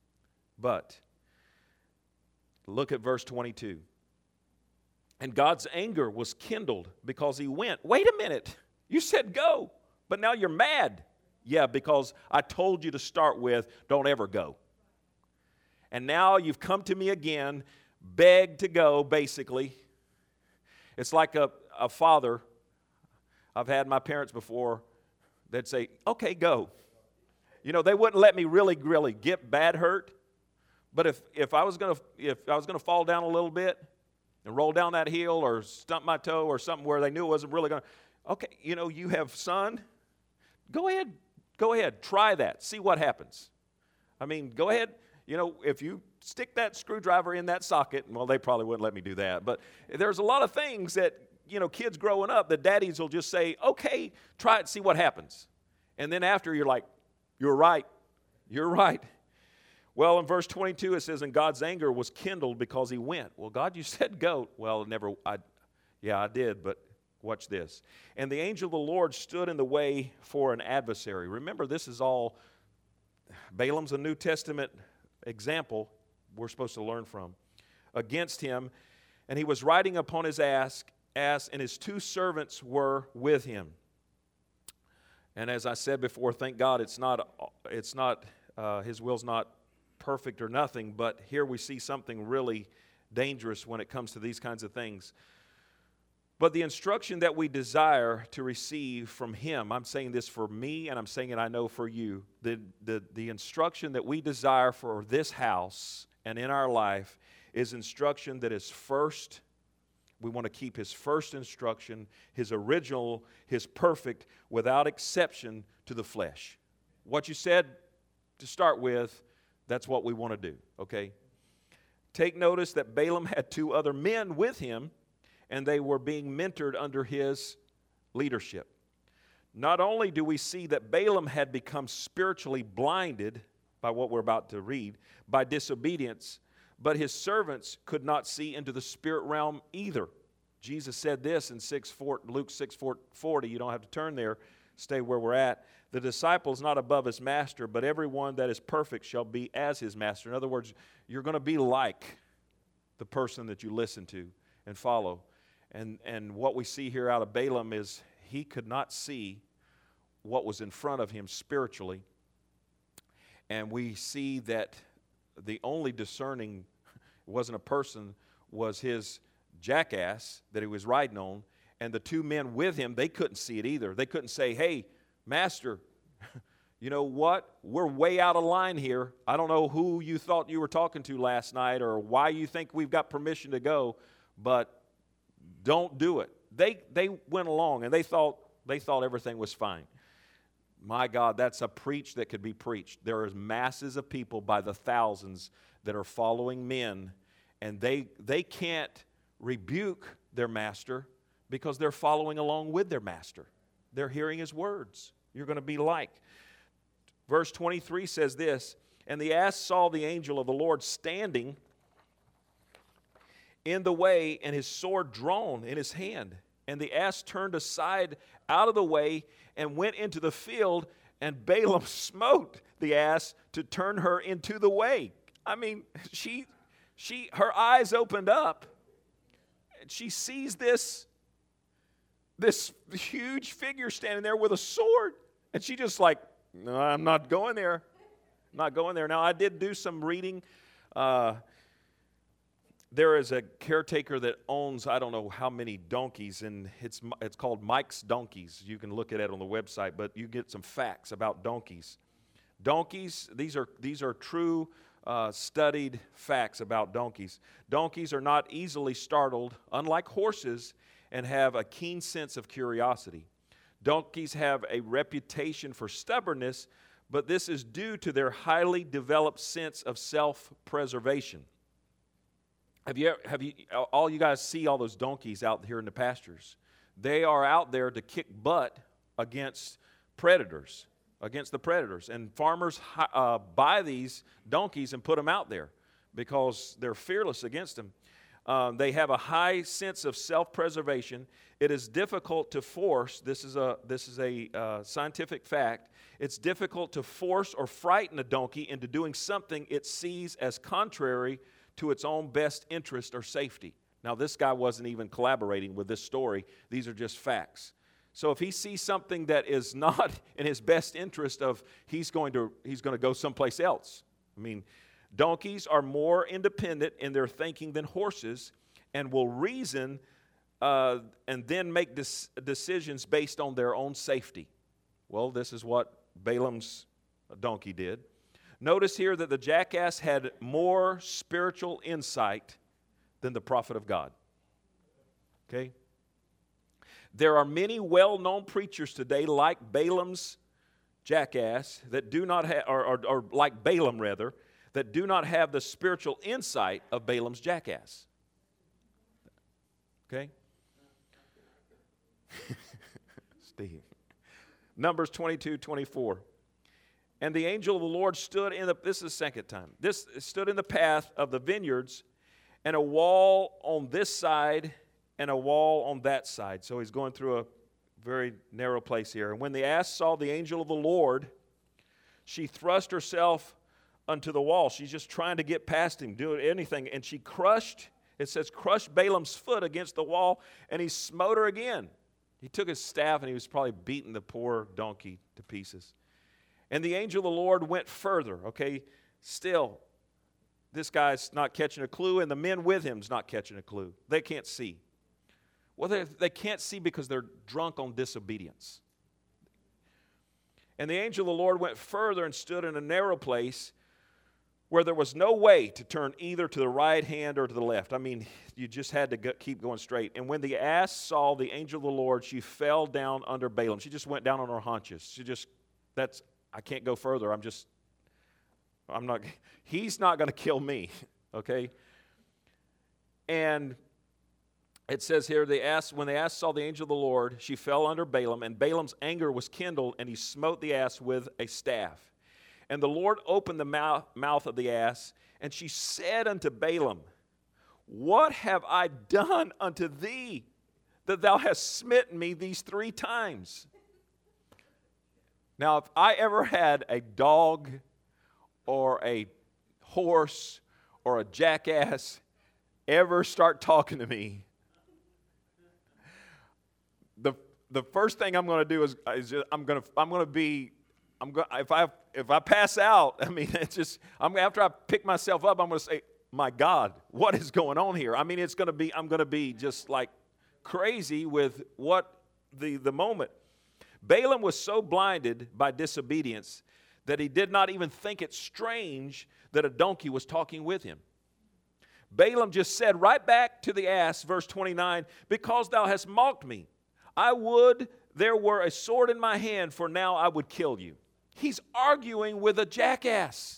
look at verse 22. And God's anger was kindled because He went. Wait a minute, you said go, but now you're mad. Yeah, because I told you to start with, don't ever go. And now you've come to me again, begged to go, basically. It's like a father. I've had my parents before. They'd say, okay, go. They wouldn't let me really get bad hurt. But if I was gonna fall down a little bit and roll down that hill or stump my toe or something where they knew it wasn't really going to, okay, you have son, go ahead, try that, see what happens. I mean, go ahead, if you stick that screwdriver in that socket, well, they probably wouldn't let me do that, but there's a lot of things that, kids growing up, the daddies will just say, okay, try it, see what happens. And then after, you're like, you're right. Well, in verse 22, it says, and God's anger was kindled because He went. Well, God, you said go. Well, I did, but watch this. And the angel of the Lord stood in the way for an adversary. Remember, this is all, Balaam's a New Testament example we're supposed to learn from. Against him, and he was riding upon his ass, and his two servants were with him. And as I said before, thank God it's not His will's not perfect or nothing, but here we see something really dangerous when it comes to these kinds of things. But the instruction that we desire to receive from Him, I'm saying this for me, and I'm saying it I know for you, the instruction that we desire for this house and in our life is instruction that is first. We want to keep His first instruction, His original, His perfect, without exception to the flesh. What you said to start with, that's what we want to do, okay? Take notice that Balaam had two other men with him, and they were being mentored under his leadership. Not only do we see that Balaam had become spiritually blinded by what we're about to read, by disobedience, but his servants could not see into the spirit realm either. Jesus said this in Luke 6:40. You don't have to turn there. Stay where we're at. The disciple is not above his master, but everyone that is perfect shall be as his master. In other words, you're going to be like the person that you listen to and follow. And what we see here out of Balaam is he could not see what was in front of him spiritually. And we see that the only discerning wasn't a person, was his jackass that he was riding on. And the two men with him, they couldn't see it either. They couldn't say, hey, master, You know what? We're way out of line here. I don't know who you thought you were talking to last night or why you think we've got permission to go, but don't do it. They went along and they thought everything was fine. My God, that's a preach that could be preached. There are masses of people by the thousands that are following men, and they can't rebuke their master because they're following along with their master. They're hearing his words. You're going to be like. Verse 23 says this, and the ass saw the angel of the Lord standing in the way and his sword drawn in his hand. And the ass turned aside out of the way and went into the field, and Balaam smote the ass to turn her into the way. I mean, her eyes opened up, and she sees this huge figure standing there with a sword, and she just like, no, I'm not going there. I'm not going there. Now, I did do some reading. There is a caretaker that owns I don't know how many donkeys, and it's called Mike's Donkeys. You can look at it on the website, but you get some facts about donkeys. Donkeys, these are true studied facts about donkeys. Donkeys are not easily startled, unlike horses, and have a keen sense of curiosity. Donkeys have a reputation for stubbornness, but this is due to their highly developed sense of self-preservation. Have you all you guys see all those donkeys out here in the pastures? They are out there to kick butt against predators, against the predators. And farmers buy these donkeys and put them out there because they're fearless against them. They have a high sense of self-preservation. It is difficult to force. This is a scientific fact. It's difficult to force or frighten a donkey into doing something it sees as contrary to its own best interest or safety. Now, this guy wasn't even collaborating with this story. These are just facts. So if he sees something that is not in his best interest, he's going to go someplace else. I mean, donkeys are more independent in their thinking than horses, and will reason and then make decisions based on their own safety. Well, this is what Balaam's donkey did. Notice here that the jackass had more spiritual insight than the prophet of God. Okay? There are many well-known preachers today like Balaam's jackass that do not have, or like Balaam rather, that do not have the spiritual insight of Balaam's jackass. Okay? Steve. Numbers 22:24. And the angel of the Lord stood this is the second time. This stood in the path of the vineyards, and a wall on this side and a wall on that side. So he's going through a very narrow place here. And when the ass saw the angel of the Lord, she thrust herself unto the wall. She's just trying to get past him, do anything. And she crushed Balaam's foot against the wall, and he smote her again. He took his staff, and he was probably beating the poor donkey to pieces. And the angel of the Lord went further. Okay, still, this guy's not catching a clue, and the men with him's not catching a clue. They can't see. Well, they can't see because they're drunk on disobedience. And the angel of the Lord went further and stood in a narrow place where there was no way to turn either to the right hand or to the left. I mean, you just had to keep going straight. And when the ass saw the angel of the Lord, she fell down under Balaam. She just went down on her haunches. I can't go further. He's not going to kill me, okay? And it says here, when the ass saw the angel of the Lord, she fell under Balaam, and Balaam's anger was kindled, and he smote the ass with a staff. And the Lord opened the mouth of the ass, and she said unto Balaam, what have I done unto thee, that thou hast smitten me these 3 times? Now, if I ever had a dog or a horse or a jackass ever start talking to me, the first thing I'm going to do is if I pass out, I mean, after I pick myself up, I'm going to say, my God, what is going on here? I mean, I'm going to be just like crazy with what the moment. Balaam was so blinded by disobedience that he did not even think it strange that a donkey was talking with him. Balaam just said right back to the ass, verse 29, because thou hast mocked me, I would there were a sword in my hand, for now I would kill you. He's arguing with a jackass.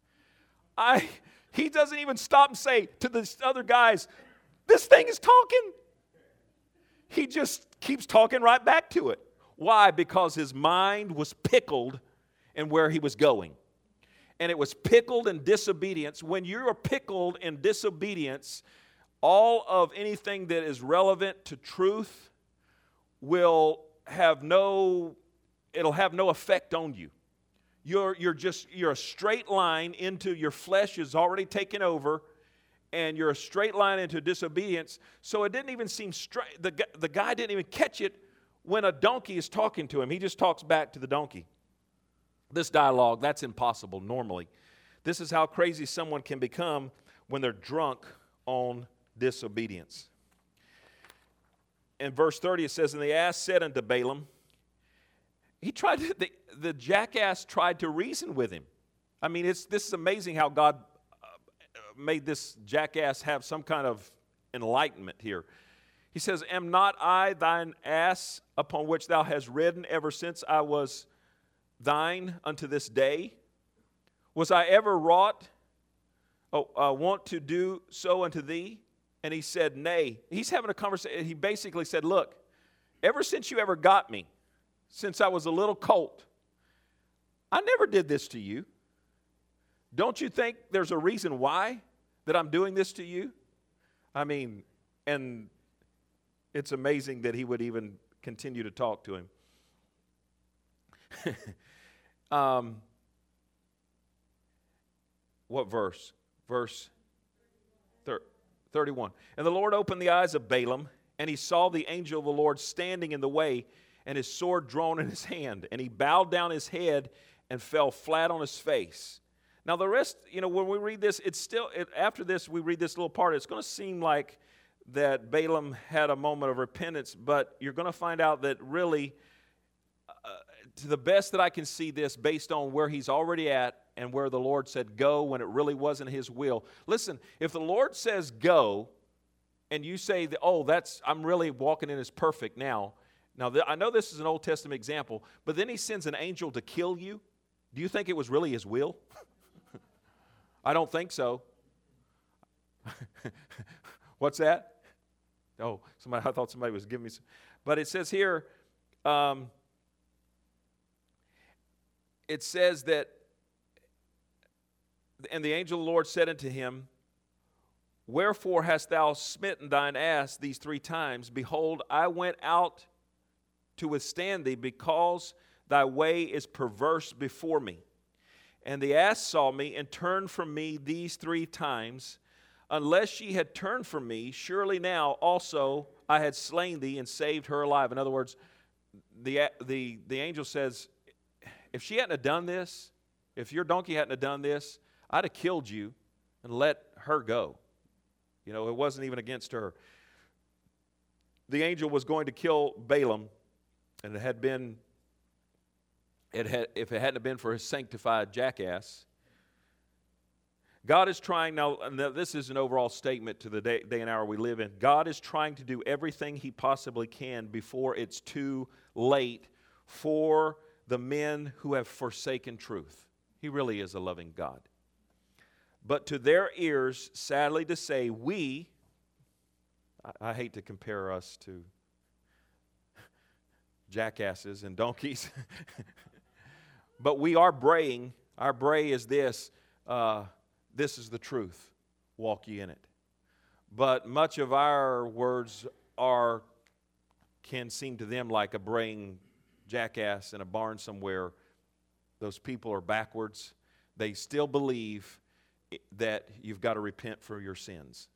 He doesn't even stop and say to the other guys, this thing is talking. He just keeps talking right back to it. Why? Because his mind was pickled in where he was going. And it was pickled in disobedience. When you're pickled in disobedience, all of anything that is relevant to truth will have no effect on you. You're a straight line into your flesh is already taken over, and you're a straight line into disobedience. So it didn't even seem straight. The guy didn't even catch it when a donkey is talking to him. He just talks back to the donkey. This dialogue, that's impossible normally. This is how crazy someone can become when they're drunk on disobedience. In verse 30 it says, and the ass said unto Balaam, the jackass tried to reason with him. I mean, this is amazing how God made this jackass have some kind of enlightenment here. He says, am not I thine ass upon which thou hast ridden ever since I was thine unto this day? Was I ever wont to do so unto thee? And he said, nay. He's having a conversation. He basically said, look, ever since you ever got me, since I was a little colt, I never did this to you. Don't you think there's a reason why that I'm doing this to you? I mean, and it's amazing that he would even continue to talk to him. What verse? Verse 31. And the Lord opened the eyes of Balaam, and he saw the angel of the Lord standing in the way, and his sword drawn in his hand. And he bowed down his head and fell flat on his face. Now the rest, when we read this, after this we read this little part, it's going to seem like that Balaam had a moment of repentance, but you're going to find out that really, to the best that I can see this, based on where he's already at and where the Lord said go when it really wasn't his will. Listen, if the Lord says go, and you say, I'm really walking in as perfect now. Now, I know this is an Old Testament example, but then he sends an angel to kill you. Do you think it was really his will? I don't think so. What's that? Oh, I thought somebody was giving me some. But it says here, it says that, and the angel of the Lord said unto him, wherefore hast thou smitten thine ass these 3 times? Behold, I went out to withstand thee, because thy way is perverse before me. And the ass saw me and turned from me these 3 times. Unless she had turned from me, surely now also I had slain thee and saved her alive. In other words, the angel says, if she hadn't have done this, if your donkey hadn't have done this, I'd have killed you and let her go. It wasn't even against her. The angel was going to kill Balaam, and if it hadn't been for his sanctified jackass. God is trying, now this is an overall statement to the day and hour we live in. God is trying to do everything he possibly can before it's too late for the men who have forsaken truth. He really is a loving God. But to their ears, sadly to say, I hate to compare us to jackasses and donkeys, but we are braying. Our bray is this, this is the truth, walk ye in it. But much of our words can seem to them like a braying jackass in a barn somewhere. Those people are backwards. They still believe that you've got to repent for your sins.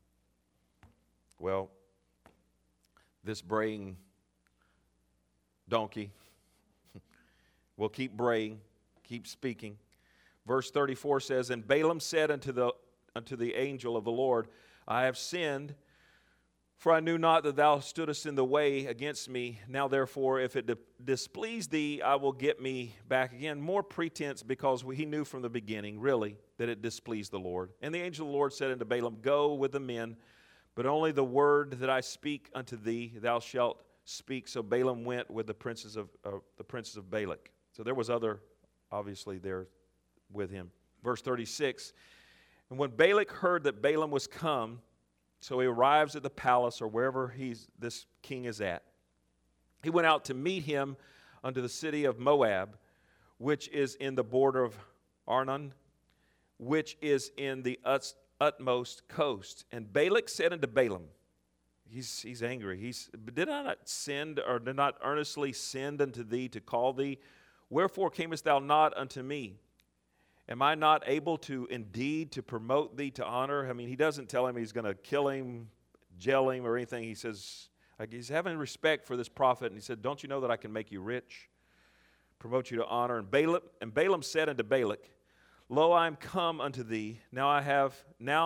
Well, this braying donkey will keep braying, keep speaking. Verse 34 says, and Balaam said unto the angel of the Lord, I have sinned For I knew not that thou stoodest in the way against me. Now therefore, if it displease thee, I will get me back again. More pretense, because he knew from the beginning, really, that it displeased the Lord. And the angel of the Lord said unto Balaam, Go with the men, but only the word that I speak unto thee thou shalt speak. So Balaam went with the princes of Balak. So there was other, obviously, there with him. Verse 36, and when Balak heard that Balaam was come, so he arrives at the palace or wherever this king is at, he went out to meet him unto the city of Moab, which is in the border of Arnon, which is in the utmost coast. And Balak said unto Balaam, he's angry. Did I not send, or did not earnestly send unto thee to call thee? Wherefore camest thou not unto me? Am I not able to indeed to promote thee to honor? I mean, he doesn't tell him he's going to kill him, jail him, or anything. He says, he's having respect for this prophet, and he said, don't you know that I can make you rich, promote you to honor? And Balaam said unto Balak, Lo, I am come unto thee. Have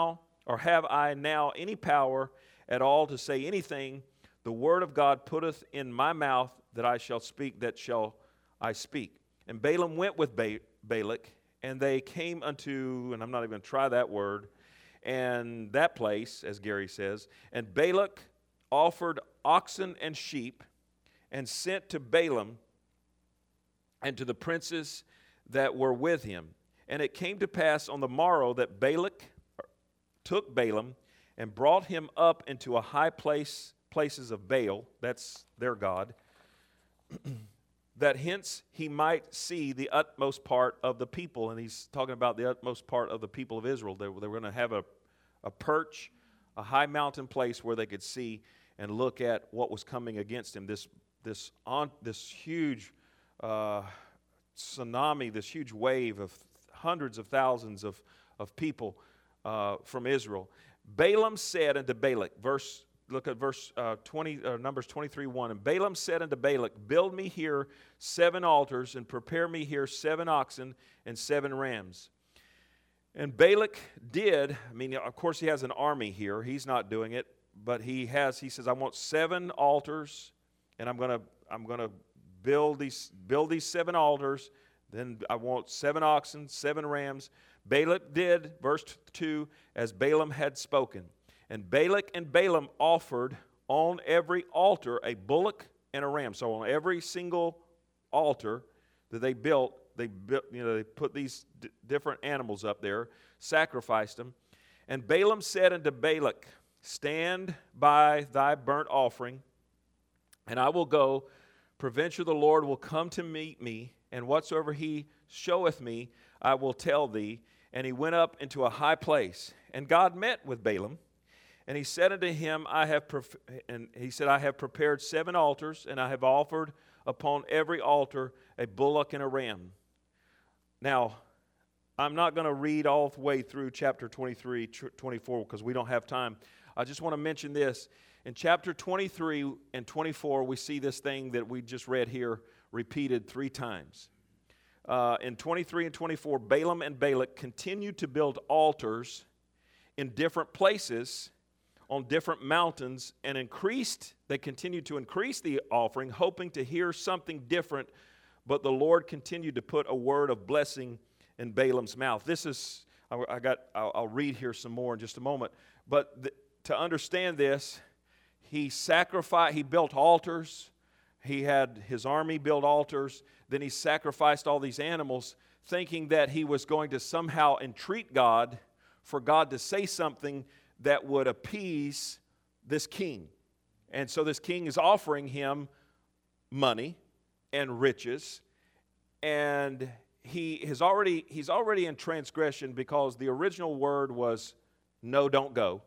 I now any power at all to say anything? The word of God putteth in my mouth that I shall speak, that shall I speak. And Balaam went with Balak, and they came unto, and I'm not even going to try that word, and that place, as Gary says, and Balak offered oxen and sheep, and sent to Balaam and to the princes that were with him. And it came to pass on the morrow that Balak took Balaam and brought him up into a high places of Baal, that's their god, that hence he might see the utmost part of the people. And he's talking about the utmost part of the people of Israel. They were going to have a perch, a high mountain place where they could see and look at what was coming against him. This huge tsunami, this huge wave of hundreds of thousands of people from Israel. Balaam said unto Balak, look at verse 20, Numbers 23:1. And Balaam said unto Balak, Build me here 7 altars, and prepare me here 7 oxen and 7 rams. And Balak did. I mean, of course, he has an army here. He's not doing it, but he says, I want 7 altars, and I'm gonna build these 7 altars. Then I want 7 oxen, 7 rams. Balak did, verse 2, as Balaam had spoken. And Balak and Balaam offered on every altar a bullock and a ram. So on every single altar that they built, they put these different animals up there, sacrificed them. And Balaam said unto Balak, Stand by thy burnt offering, and I will go. Peradventure the Lord will come to meet me, and whatsoever he showeth me, I will tell thee. And he went up into a high place, and God met with Balaam. And he said unto him, I have prepared 7 altars, and I have offered upon every altar a bullock and a ram. Now, I'm not going to read all the way through chapter 23, 24, because we don't have time. I just want to mention this. In chapter 23 and 24, we see this thing that we just read here repeated 3 times. In 23 and 24, Balaam and Balak continued to build altars in different places on different mountains, and they continued to increase the offering, hoping to hear something different, but the Lord continued to put a word of blessing in Balaam's mouth. I'll read here some more in just a moment, but to understand this, he built altars, he had his army build altars, then he sacrificed all these animals, thinking that he was going to somehow entreat God for God to say something that would appease this king. And so this king is offering him money and riches, and he's already in transgression, because the original word was no, don't go.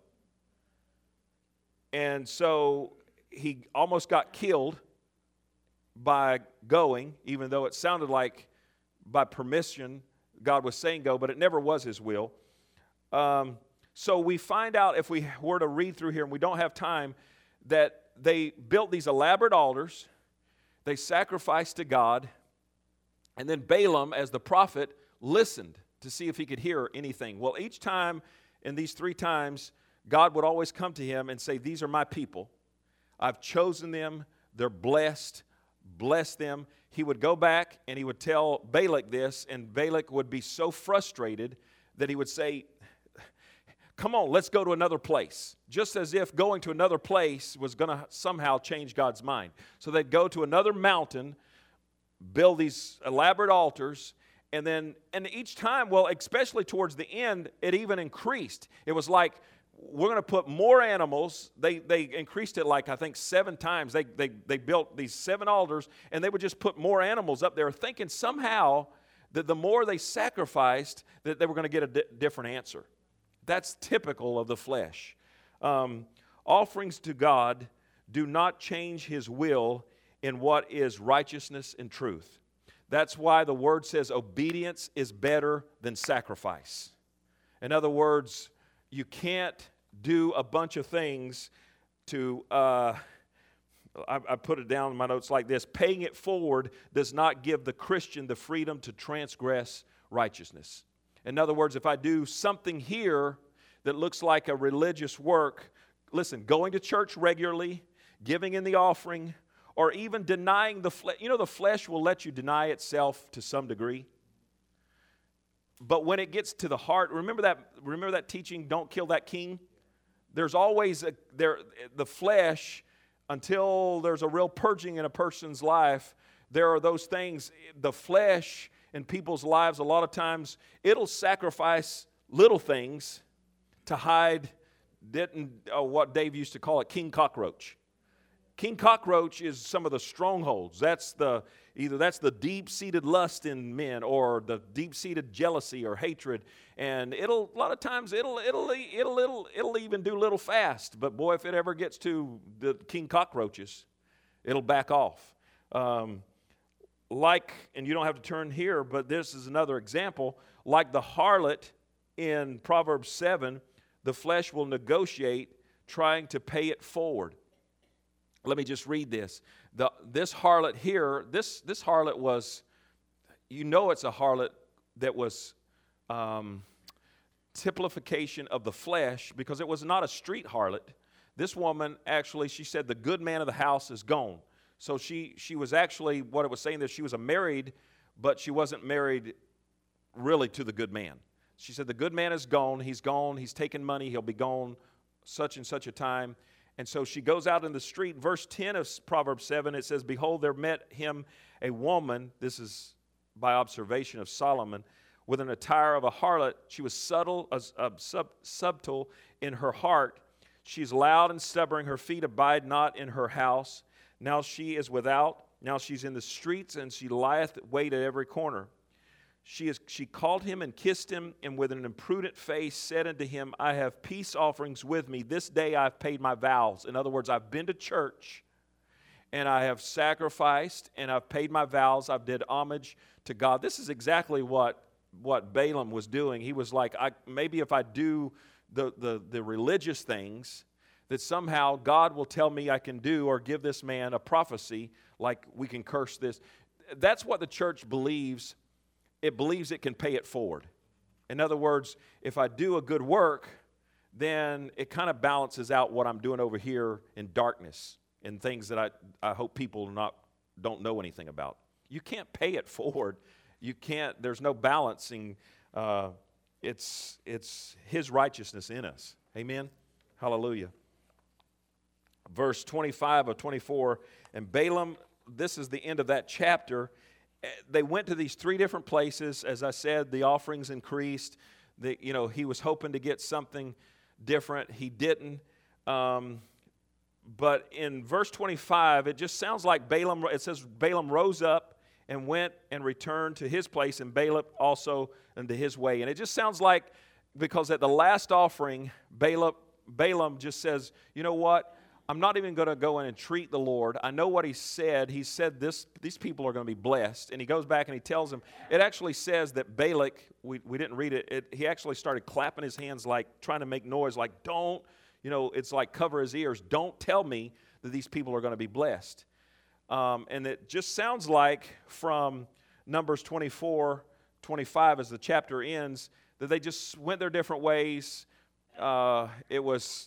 And so he almost got killed by going, even though it sounded like by permission God was saying go, but it never was his will. So we find out, if we were to read through here, and we don't have time, that they built these elaborate altars, they sacrificed to God, and then Balaam, as the prophet, listened to see if he could hear anything. Well, each time, in these 3 times, God would always come to him and say, these are my people. I've chosen them. They're blessed. Bless them. He would go back and he would tell Balak this, and Balak would be so frustrated that he would say, come on, let's go to another place. Just as if going to another place was going to somehow change God's mind. So they'd go to another mountain, build these elaborate altars, and each time, well, especially towards the end, it even increased. It was like, we're going to put more animals. They increased it like, I think, 7 times. They built these 7 altars, and they would just put more animals up there, thinking somehow that the more they sacrificed, that they were going to get a different answer. That's typical of the flesh. Offerings to God do not change his will in what is righteousness and truth. That's why the word says obedience is better than sacrifice. In other words, you can't do a bunch of things to, I put it down in my notes like this: paying it forward does not give the Christian the freedom to transgress righteousness. In other words, if I do something here that looks like a religious work, listen, going to church regularly, giving in the offering, or even denying the flesh. You know, the flesh will let you deny itself to some degree. But when it gets to the heart, remember that teaching, don't kill that king? There's always the flesh, until there's a real purging in a person's life, there are those things. The flesh in people's lives, a lot of times, it'll sacrifice little things to hide what Dave used to call it, king cockroach. King cockroach is some of the strongholds. Either that's the deep-seated lust in men, or the deep-seated jealousy or hatred. And a lot of times it'll even do little fast. But boy, if it ever gets to the king cockroaches, it'll back off. And you don't have to turn here, but this is another example. Like the harlot in Proverbs 7, the flesh will negotiate, trying to pay it forward. Let me just read this. This harlot here, this harlot was, it's a harlot that was typification of the flesh, because it was not a street harlot. This woman, actually, she said the good man of the house is gone. So she was actually, what it was saying, that she was married, but she wasn't married really to the good man. She said the good man is gone, he's taken money, he'll be gone such and such a time. And so she goes out in the street. Verse 10 of Proverbs 7, it says, behold, there met him a woman, this is by observation of Solomon, with an attire of a harlot. She was subtle in her heart. She's loud and stubborn. Her feet abide not in her house. Now she is without. Now she's in the streets, and she lieth wait at every corner. She called him and kissed him, and with an imprudent face said unto him, I have peace offerings with me. This day I've paid my vows. In other words, I've been to church, and I have sacrificed, and I've paid my vows. I've did homage to God. This is exactly what Balaam was doing. He was like, maybe if I do the religious things, that somehow God will tell me I can do, or give this man a prophecy, like we can curse this. That's what the church believes. It believes it can pay it forward. In other words, if I do a good work, then it kind of balances out what I'm doing over here in darkness, and things that I hope people don't know anything about. You can't pay it forward. You can't. There's no balancing. It's His righteousness in us. Amen. Hallelujah. Verse 25 of 24, and Balaam. This is the end of that chapter. They went to these 3 different places. As I said, the offerings increased. He was hoping to get something different. He didn't. But in verse 25, it just sounds like Balaam. It says Balaam rose up and went and returned to his place, and Balak also into his way. And it just sounds like, because at the last offering, Balaam just says, you know what? I'm not even going to go in and treat the Lord. I know what he said. He said these people are going to be blessed. And he goes back and he tells them, it actually says that Balak, we didn't read it, he actually started clapping his hands, like trying to make noise, like don't, it's like cover his ears. Don't tell me that these people are going to be blessed. And it just sounds like from Numbers 24, 25, as the chapter ends, that they just went their different ways. it was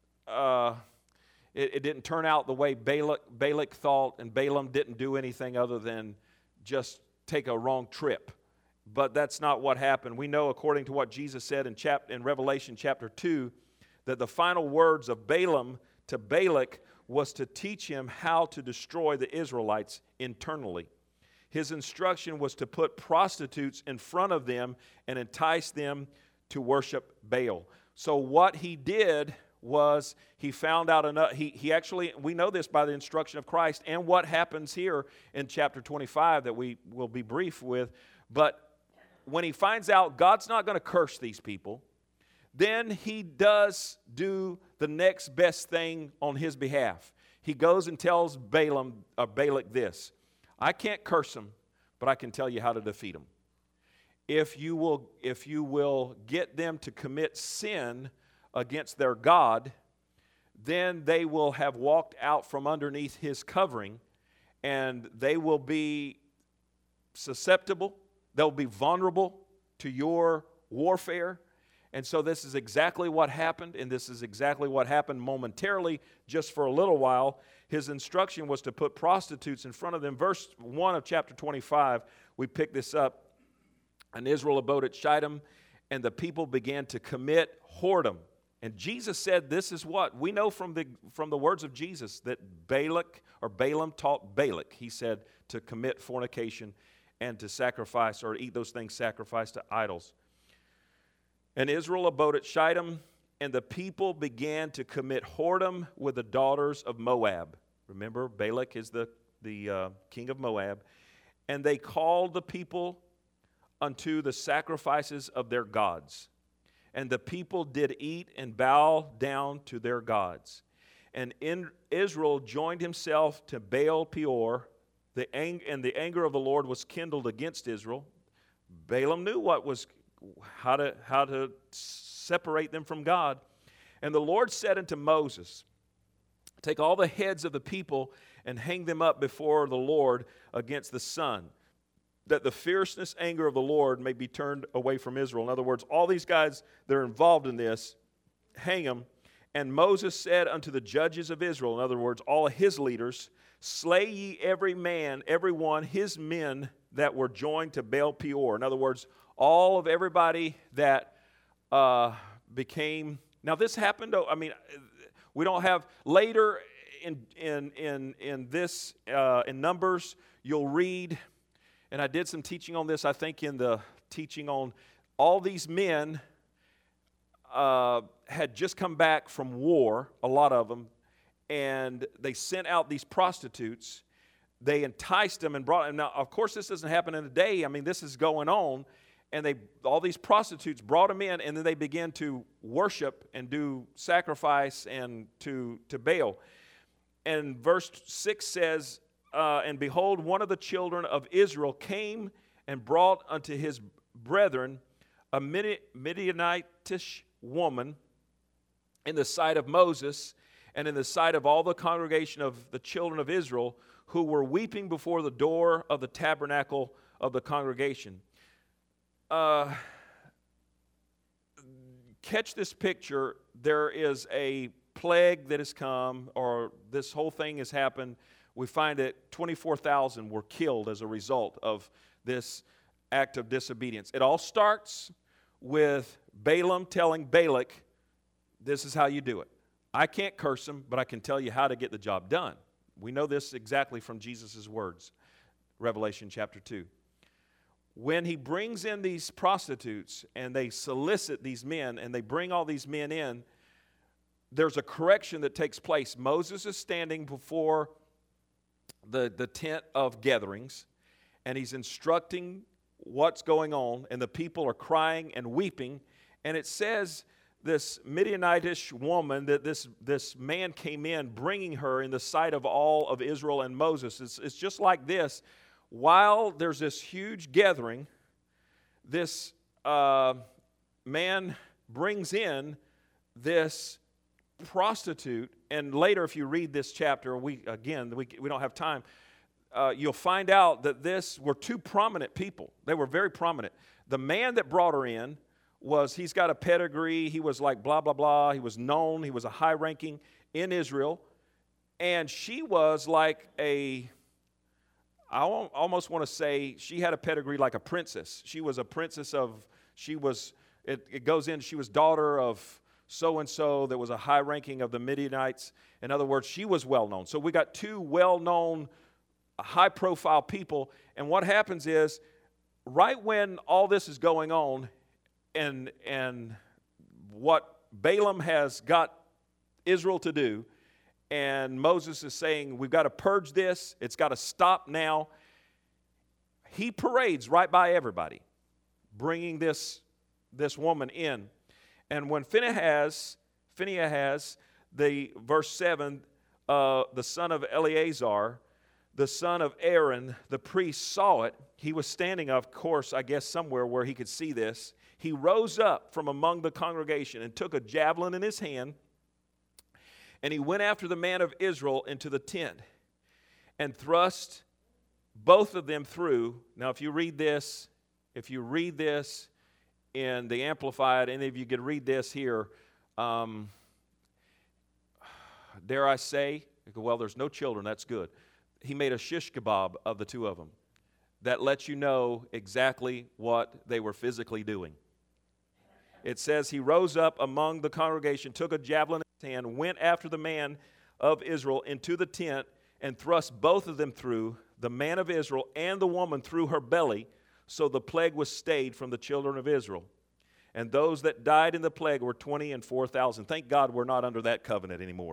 it didn't turn out the way Balak thought, and Balaam didn't do anything other than just take a wrong trip. But that's not what happened. We know, according to what Jesus said in Revelation chapter 2, that the final words of Balaam to Balak was to teach him how to destroy the Israelites internally. His instruction was to put prostitutes in front of them and entice them to worship Baal. So what he did was he found out enough. He actually, we know this by the instruction of Christ and what happens here in chapter 25 that we will be brief with. But when he finds out God's not going to curse these people, then he does do the next best thing on his behalf. He goes and tells Balak this: I can't curse them, but I can tell you how to defeat them. If you will get them to commit sin against their God, then they will have walked out from underneath his covering, and they will be susceptible, they'll be vulnerable to your warfare. And so this is exactly what happened, and this is exactly what happened momentarily, just for a little while. His instruction was to put prostitutes in front of them. Verse 1 of chapter 25, we pick this up. And Israel abode at Shittim, and the people began to commit whoredom. And Jesus said, this is what we know from the words of Jesus, that Balaam taught Balak. He said to commit fornication and to sacrifice or eat those things sacrificed to idols. And Israel abode at Shittim, and the people began to commit whoredom with the daughters of Moab. Remember, Balak is the king of Moab. And they called the people unto the sacrifices of their gods. And the people did eat and bow down to their gods. And Israel joined himself to Baal Peor, and the anger of the Lord was kindled against Israel. Balaam knew how to separate them from God. And the Lord said unto Moses, take all the heads of the people and hang them up before the Lord against the sun, that the fierceness anger of the Lord may be turned away from Israel. In other words, all these guys that are involved in this, hang them. And Moses said unto the judges of Israel, in other words, all of his leaders, slay ye every one, his men that were joined to Baal Peor. In other words, all of everybody that became. Now this happened. I mean, we don't have later in this in Numbers. You'll read, and I did some teaching on this. I think in the teaching on all these men had just come back from war. A lot of them, and they sent out these prostitutes. They enticed them and brought them. Now, of course, this doesn't happen in a day. I mean, this is going on. And all these prostitutes brought them in, and then they began to worship and do sacrifice and to Baal. And verse 6 says, and behold, one of the children of Israel came and brought unto his brethren a Midianitish woman in the sight of Moses and in the sight of all the congregation of the children of Israel, who were weeping before the door of the tabernacle of the congregation. Catch this picture. There is a plague that has come, or this whole thing has happened. We find that 24,000 were killed as a result of this act of disobedience. It all starts with Balaam telling Balak, this is how you do it. I can't curse him, but I can tell you how to get the job done. We know this exactly from Jesus' words, Revelation chapter 2. When he brings in these prostitutes and they solicit these men and they bring all these men in, there's a correction that takes place. Moses is standing before the tent of gatherings, and he's instructing what's going on, and the people are crying and weeping. And it says this Midianitish woman, that this man came in bringing her in the sight of all of Israel and Moses. It's just like this. While there's this huge gathering, this man brings in this prostitute. And later, if you read this chapter, we don't have time, you'll find out that this were two prominent people. They were very prominent. The man that brought her in he's got a pedigree. He was like blah, blah, blah. He was known. He was a high ranking in Israel. And she was like I almost want to say she had a pedigree like a princess. She was a princess it goes in, she was daughter of so-and-so that was a high ranking of the Midianites. In other words, she was well known. So we got two well-known, high-profile people. And what happens is, right when all this is going on, and what Balaam has got Israel to do, and Moses is saying, we've got to purge this, it's got to stop now. He parades right by everybody, bringing this woman in. And when Phinehas, the verse 7, the son of Eleazar, the son of Aaron, the priest, saw it. He was standing, of course, I guess somewhere where he could see this. He rose up from among the congregation and took a javelin in his hand, and he went after the man of Israel into the tent and thrust both of them through. Now, if you read this in the Amplified, any of you could read this here, dare I say, well, there's no children, that's good. He made a shish kebab of the two of them. That lets you know exactly what they were physically doing. It says he rose up among the congregation, took a javelin in his hand, went after the man of Israel into the tent, and thrust both of them through, the man of Israel and the woman through her belly, so the plague was stayed from the children of Israel. And those that died in the plague were 20 and 4,000. Thank God we're not under that covenant anymore.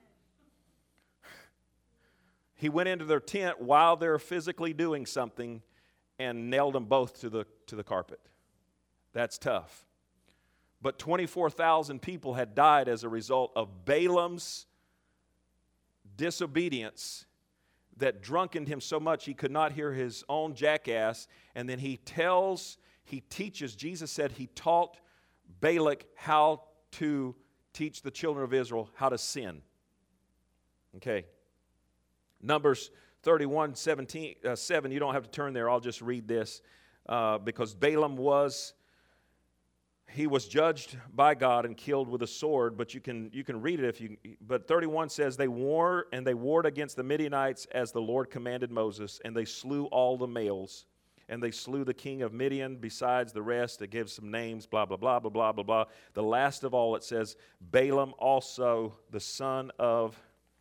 He went into their tent while they're physically doing something and nailed them both to the carpet. That's tough. But 24,000 people had died as a result of Balaam's disobedience that drunkened him so much he could not hear his own jackass. And then he teaches, Jesus said he taught Balak how to teach the children of Israel how to sin. Okay. Numbers 31, 7, you don't have to turn there, I'll just read this. Because Balaam was judged by God and killed with a sword, but you can read it but 31 says, they warred against the Midianites as the Lord commanded Moses, and they slew all the males, and they slew the king of Midian besides the rest. It gives some names, blah, blah, blah, blah, blah, blah, blah. The last of all, it says, Balaam also, the son of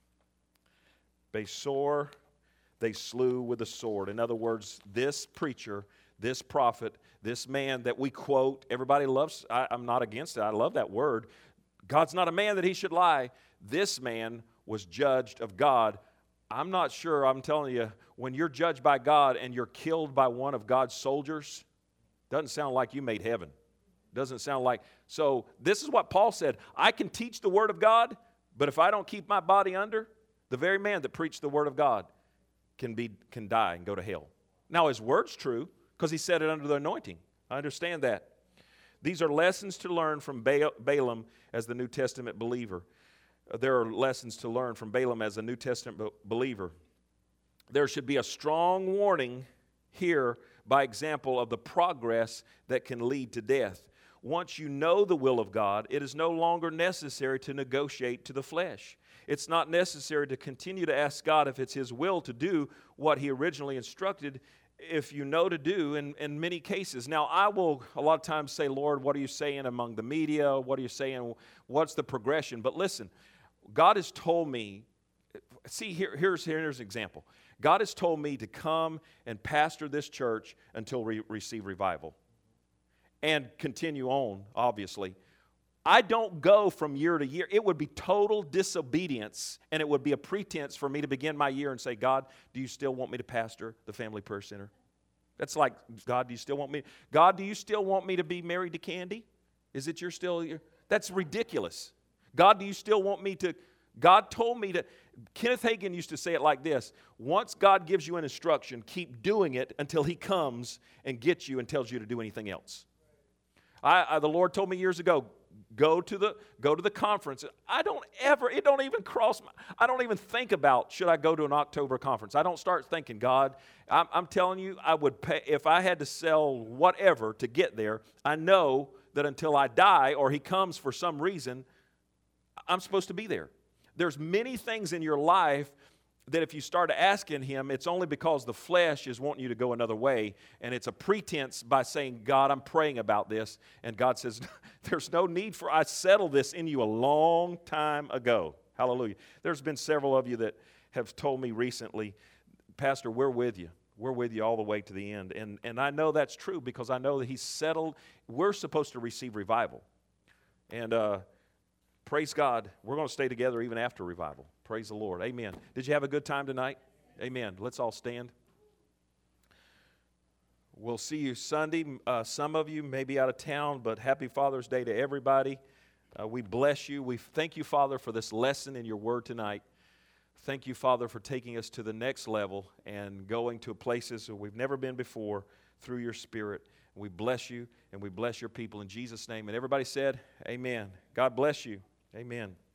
Besor, they slew with a sword. In other words, this preacher, this prophet, this man that we quote, everybody loves, I'm not against it, I love that word. God's not a man that he should lie. This man was judged of God. I'm not sure, I'm telling you, when you're judged by God and you're killed by one of God's soldiers, doesn't sound like you made heaven. Doesn't sound like, so this is what Paul said, I can teach the word of God, but if I don't keep my body under, the very man that preached the word of God can die and go to hell. Now his word's true, because he said it under the anointing. I understand that. These are lessons to learn from Balaam as the New Testament believer. There are lessons to learn from Balaam as a New Testament believer. There should be a strong warning here, by example, of the progress that can lead to death. Once you know the will of God, it is no longer necessary to negotiate to the flesh. It's not necessary to continue to ask God if it's His will to do what He originally instructed, if you know to do in many cases. Now, I will a lot of times say, Lord, what are you saying among the media? What are you saying? What's the progression? But listen, God has told me, see, here's an example. God has told me to come and pastor this church until we receive revival and continue on, obviously. I don't go from year to year. It would be total disobedience, and it would be a pretense for me to begin my year and say, God, do you still want me to pastor the Family Prayer Center? That's like, God, do you still want me? God, do you still want me to be married to Candy? Is it you're still here? That's ridiculous. God, do you still want me to? God told me to. Kenneth Hagin used to say it like this: once God gives you an instruction, keep doing it until He comes and gets you and tells you to do anything else. The Lord told me years ago, go to the conference. I don't even think about, should I go to an October conference? I don't start thinking, God, I'm telling you, I would pay, if I had to sell whatever to get there, I know that until I die or he comes for some reason, I'm supposed to be there. There's many things in your life that if you start asking him, it's only because the flesh is wanting you to go another way, and it's a pretense by saying, God, I'm praying about this, and God says, there's no need for, I settled this in you a long time ago. Hallelujah. There's been several of you that have told me recently, Pastor, we're with you. We're with you all the way to the end. And I know that's true because I know that he's settled. We're supposed to receive revival. And praise God, we're going to stay together even after revival. Praise the Lord. Amen. Did you have a good time tonight? Amen. Let's all stand. We'll see you Sunday. Some of you may be out of town, but happy Father's Day to everybody. We bless you. We thank you, Father, for this lesson in your word tonight. Thank you, Father, for taking us to the next level and going to places that we've never been before through your Spirit. We bless you and we bless your people in Jesus' name. And everybody said, amen. God bless you. Amen.